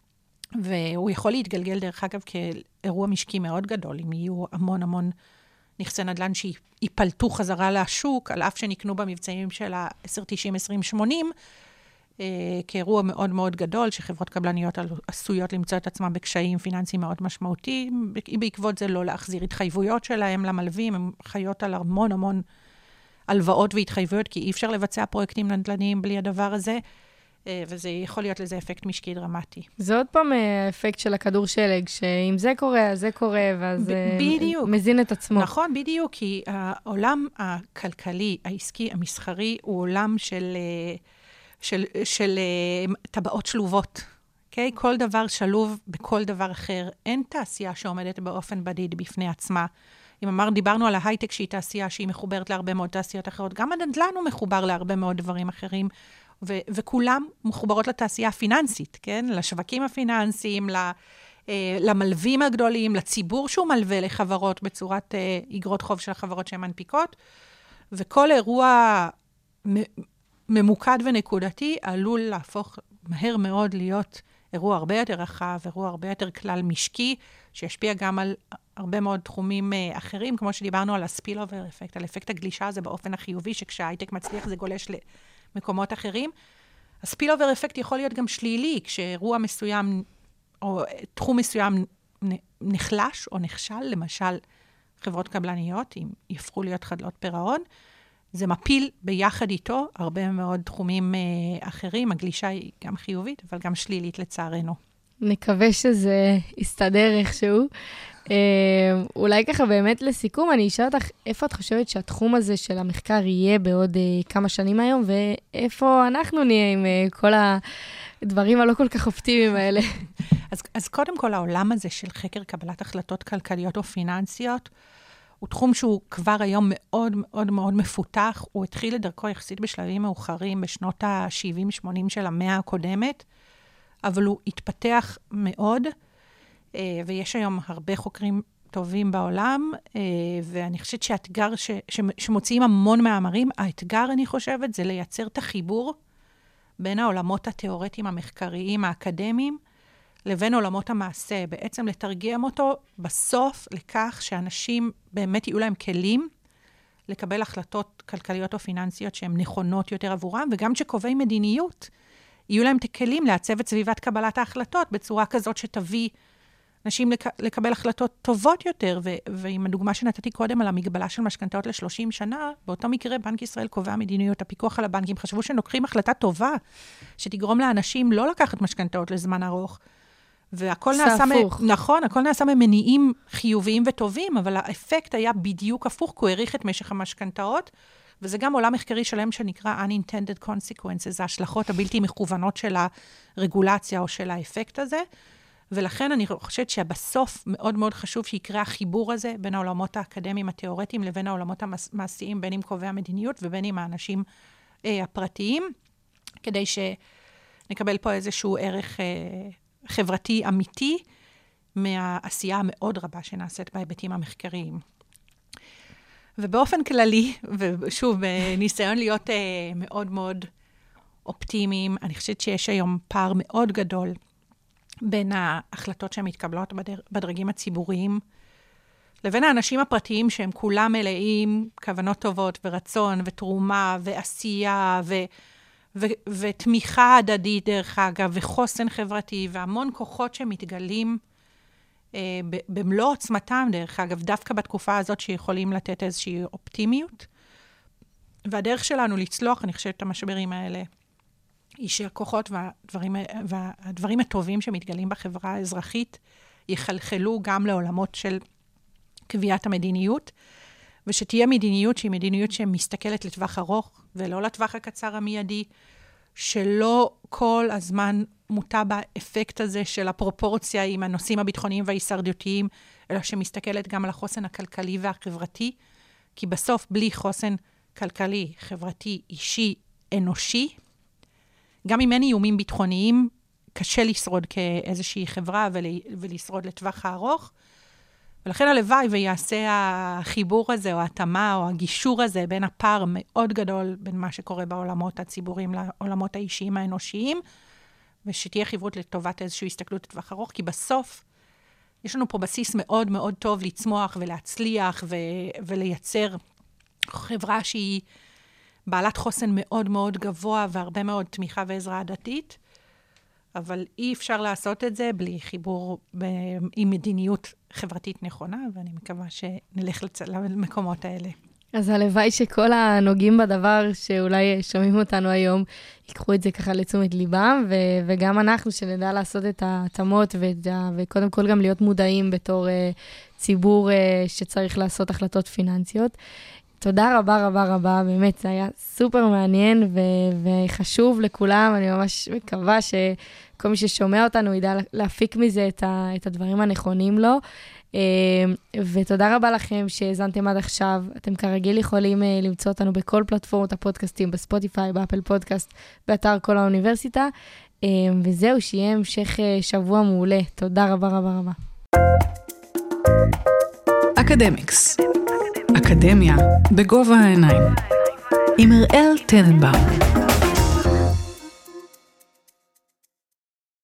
והוא יכול להתגלגל דרך אגב כאירוע משקי מאוד גדול, אם יהיו המון המון נכסי נדל"ן שיפלטו חזרה לשוק, על אף שנקנו במבצעים של ה-עשר תשעים עשרים שמונים, כאירוע מאוד מאוד גדול, שחברות קבלניות עשויות למצוא את עצמם בקשיים פיננסיים מאוד משמעותיים, בעקבות זה לא להחזיר התחייבויות שלהם למלווים, הם חיות על המון המון הלוואות והתחייבויות, כי אי אפשר לבצע פרויקטים נדל"ניים בלי הדבר הזה, וזה יכול להיות לזה אפקט משקי דרמטי. זה עוד פעם האפקט של הכדור שלג, שאם זה קורה, אז זה קורה, ואז בדיוק. מזין את עצמו. נכון, בדיוק, כי העולם הכלכלי, העסקי, המסחרי, הוא עולם של... של, של uh, טבעות שלובות, okay? כל דבר שלוב בכל דבר אחר. אין תעשייה שעומדת באופן בדיד בפני עצמה. אם אמר, דיברנו על ההייטק שהיא תעשייה שהיא מחוברת להרבה מאוד תעשיות אחרות, גם הנדל"ן הוא מחובר להרבה מאוד דברים אחרים, ו- וכולם מחוברות לתעשייה הפיננסית, כן? לשווקים הפיננסיים, ל- uh, למלווים הגדולים, לציבור שהוא מלווה לחברות בצורת uh, אגרות חוב של החברות שהן מנפיקות, וכל אירוע... מ- ממוקד ונקודתי, עלול להפוך מהר מאוד להיות אירוע הרבה יותר רחב, אירוע הרבה יותר כלל משקי, שישפיע גם על הרבה מאוד תחומים אחרים, כמו שדיברנו על הספילובר אפקט, על אפקט הגלישה הזה באופן החיובי, שכשההייטק מצליח זה גולש למקומות אחרים. הספילובר אפקט יכול להיות גם שלילי, כשאירוע מסוים, או תחום מסוים נחלש או נכשל, למשל חברות קבלניות, אם יפכו להיות חדלות פירעון, זה מפיל ביחד איתו הרבה מאוד תחומים אה, אחרים. הגלישה היא גם חיובית, אבל גם שלילית לצערנו. נקווה שזה יסתדר איכשהו. אולי ככה באמת לסיכום, אני אשאל אותך, איפה את חושבת שהתחום הזה של המחקר יהיה בעוד כמה שנים היום, ואיפה אנחנו נהיה עם כל הדברים הלא כל כך אופטימיים האלה? אז, אז קודם כל, העולם הזה של חקר קבלת החלטות כלכליות או פיננסיות, הוא תחום שהוא כבר היום מאוד מאוד מאוד מפותח. הוא התחיל לדרכו יחסית בשלבים מאוחרים, בשנות ה-שבעים שמונים של המאה הקודמת, אבל הוא התפתח מאוד, ויש היום הרבה חוקרים טובים בעולם, ואני חושבת שהאתגר ש, ש, שמוציאים המון מאמרים, האתגר, אני חושבת, זה לייצר את החיבור בין העולמות התיאורטיים, המחקריים, האקדמיים, לבין עולמות המעשה. בעצם לתרגם אותו בסוף לכך שאנשים באמת יהיו להם כלים לקבל החלטות כלכליות או פיננסיות שהן נכונות יותר עבורם, וגם שקובעי מדיניות יהיו להם את הכלים לעצב את סביבת קבלת ההחלטות בצורה כזאת שתביא אנשים לק- לקבל החלטות טובות יותר, ו- ועם הדוגמה שנתתי קודם על המגבלה של משכנתאות ל-שלושים שנה, באותו מקרה בנק ישראל קובע מדיניות, הפיקוח על הבנקים חשבו שנוקחים החלטה טובה, שתגרום לאנשים לא לקחת משכנתאות לזמן ארוך, והכל נעשה, מ- נכון, הכל נעשה ממניעים חיוביים וטובים, אבל האפקט היה בדיוק הפוך, כי הוא העריך את משך המשכנתאות, וזה גם עולם מחקרי שלם שנקרא unintended consequences, ההשלכות הבלתי מכוונות של הרגולציה או של האפקט הזה, ולכן אני חושבת שבסוף מאוד מאוד חשוב שיקרה החיבור הזה בין העולמות האקדמיים התיאורטיים לבין העולמות המעשיים, בין עם קובעי המדיניות ובין עם האנשים אה, הפרטיים, כדי שנקבל פה איזשהו ערך אה, חברתי אמיתי מהעשייה המאוד רבה שנעשית בהיבטים המחקריים. ובאופן כללי, ושוב, בניסיון להיות אה, מאוד מאוד אופטימיים, אני חושבת שיש היום פער מאוד גדול בין ההחלטות שמתקבלות בדר... בדרגים הציבוריים, לבין האנשים הפרטיים שהם כולם מלאים כוונות טובות ורצון ותרומה ועשייה ו... ו... ותמיכה הדדית דרך אגב, וחוסן חברתי, והמון כוחות שמתגלים אה, ב... במלוא עוצמתם דרך אגב, דווקא בתקופה הזאת שיכולים לתת איזושהי אופטימיות. והדרך שלנו לצלוח, אני חושבת, את המשברים האלה, היא שהכוחות והדברים, והדברים הטובים שמתגלים בחברה האזרחית יחלחלו גם לעולמות של קביעת המדיניות, ושתהיה מדיניות שהיא מדיניות שמסתכלת לטווח ארוך, ולא לטווח הקצר המיידי, שלא כל הזמן מוטה באפקט הזה של הפרופורציה עם הנושאים הביטחוניים וההישרדותיים, אלא שמסתכלת גם על החוסן הכלכלי והחברתי, כי בסוף בלי חוסן כלכלי, חברתי, אישי, אנושי, גם אם אין איומים ביטחוניים, קשה לשרוד כאיזושהי חברה ולשרוד לטווח הארוך. ולכן הלוואי ויעשה החיבור הזה, או ההתאמה, או הגישור הזה, בין הפער מאוד גדול בין מה שקורה בעולמות הציבוריים לעולמות האישיים האנושיים, ושתהיה חברות לטובת איזושהי הסתכלות לטווח ארוך, כי בסוף יש לנו פה בסיס מאוד מאוד טוב לצמוח ולהצליח ו- ולייצר חברה שהיא בעלת חוסן מאוד מאוד גבוה והרבה מאוד תמיכה ועזרה הדדית, אבל אי אפשר לעשות את זה בלי חיבור ב- עם מדיניות חברתית נכונה, ואני מקווה שנלך לצ- למקומות האלה. אז הלוואי שכל הנוגעים בדבר שאולי שומעים אותנו היום, ייקחו את זה ככה לתשומת ליבם, ו- וגם אנחנו שנדע לעשות את ההתאמות, ו- וקודם כל גם להיות מודעים בתור uh, ציבור uh, שצריך לעשות החלטות פיננסיות. תודה רבה רבה רבה, באמת, זה היה סופר מעניין ו- וחשוב לכולם, אני ממש מקווה שכל מי ששומע אותנו ידע להפיק מזה את, ה- את הדברים הנכונים לו, ותודה רבה לכם שהזנתם עד עכשיו. אתם כרגיל יכולים למצוא אותנו בכל פלטפורמות הפודקאסטים, בספוטיפיי, באפל פודקאסט, באתר כל האוניברסיטה, וזהו, שיהיה המשך שבוע מעולה. תודה רבה רבה רבה. אקדמיקס, אקדמיה בגובה העיניים, עם אראל טננבאום.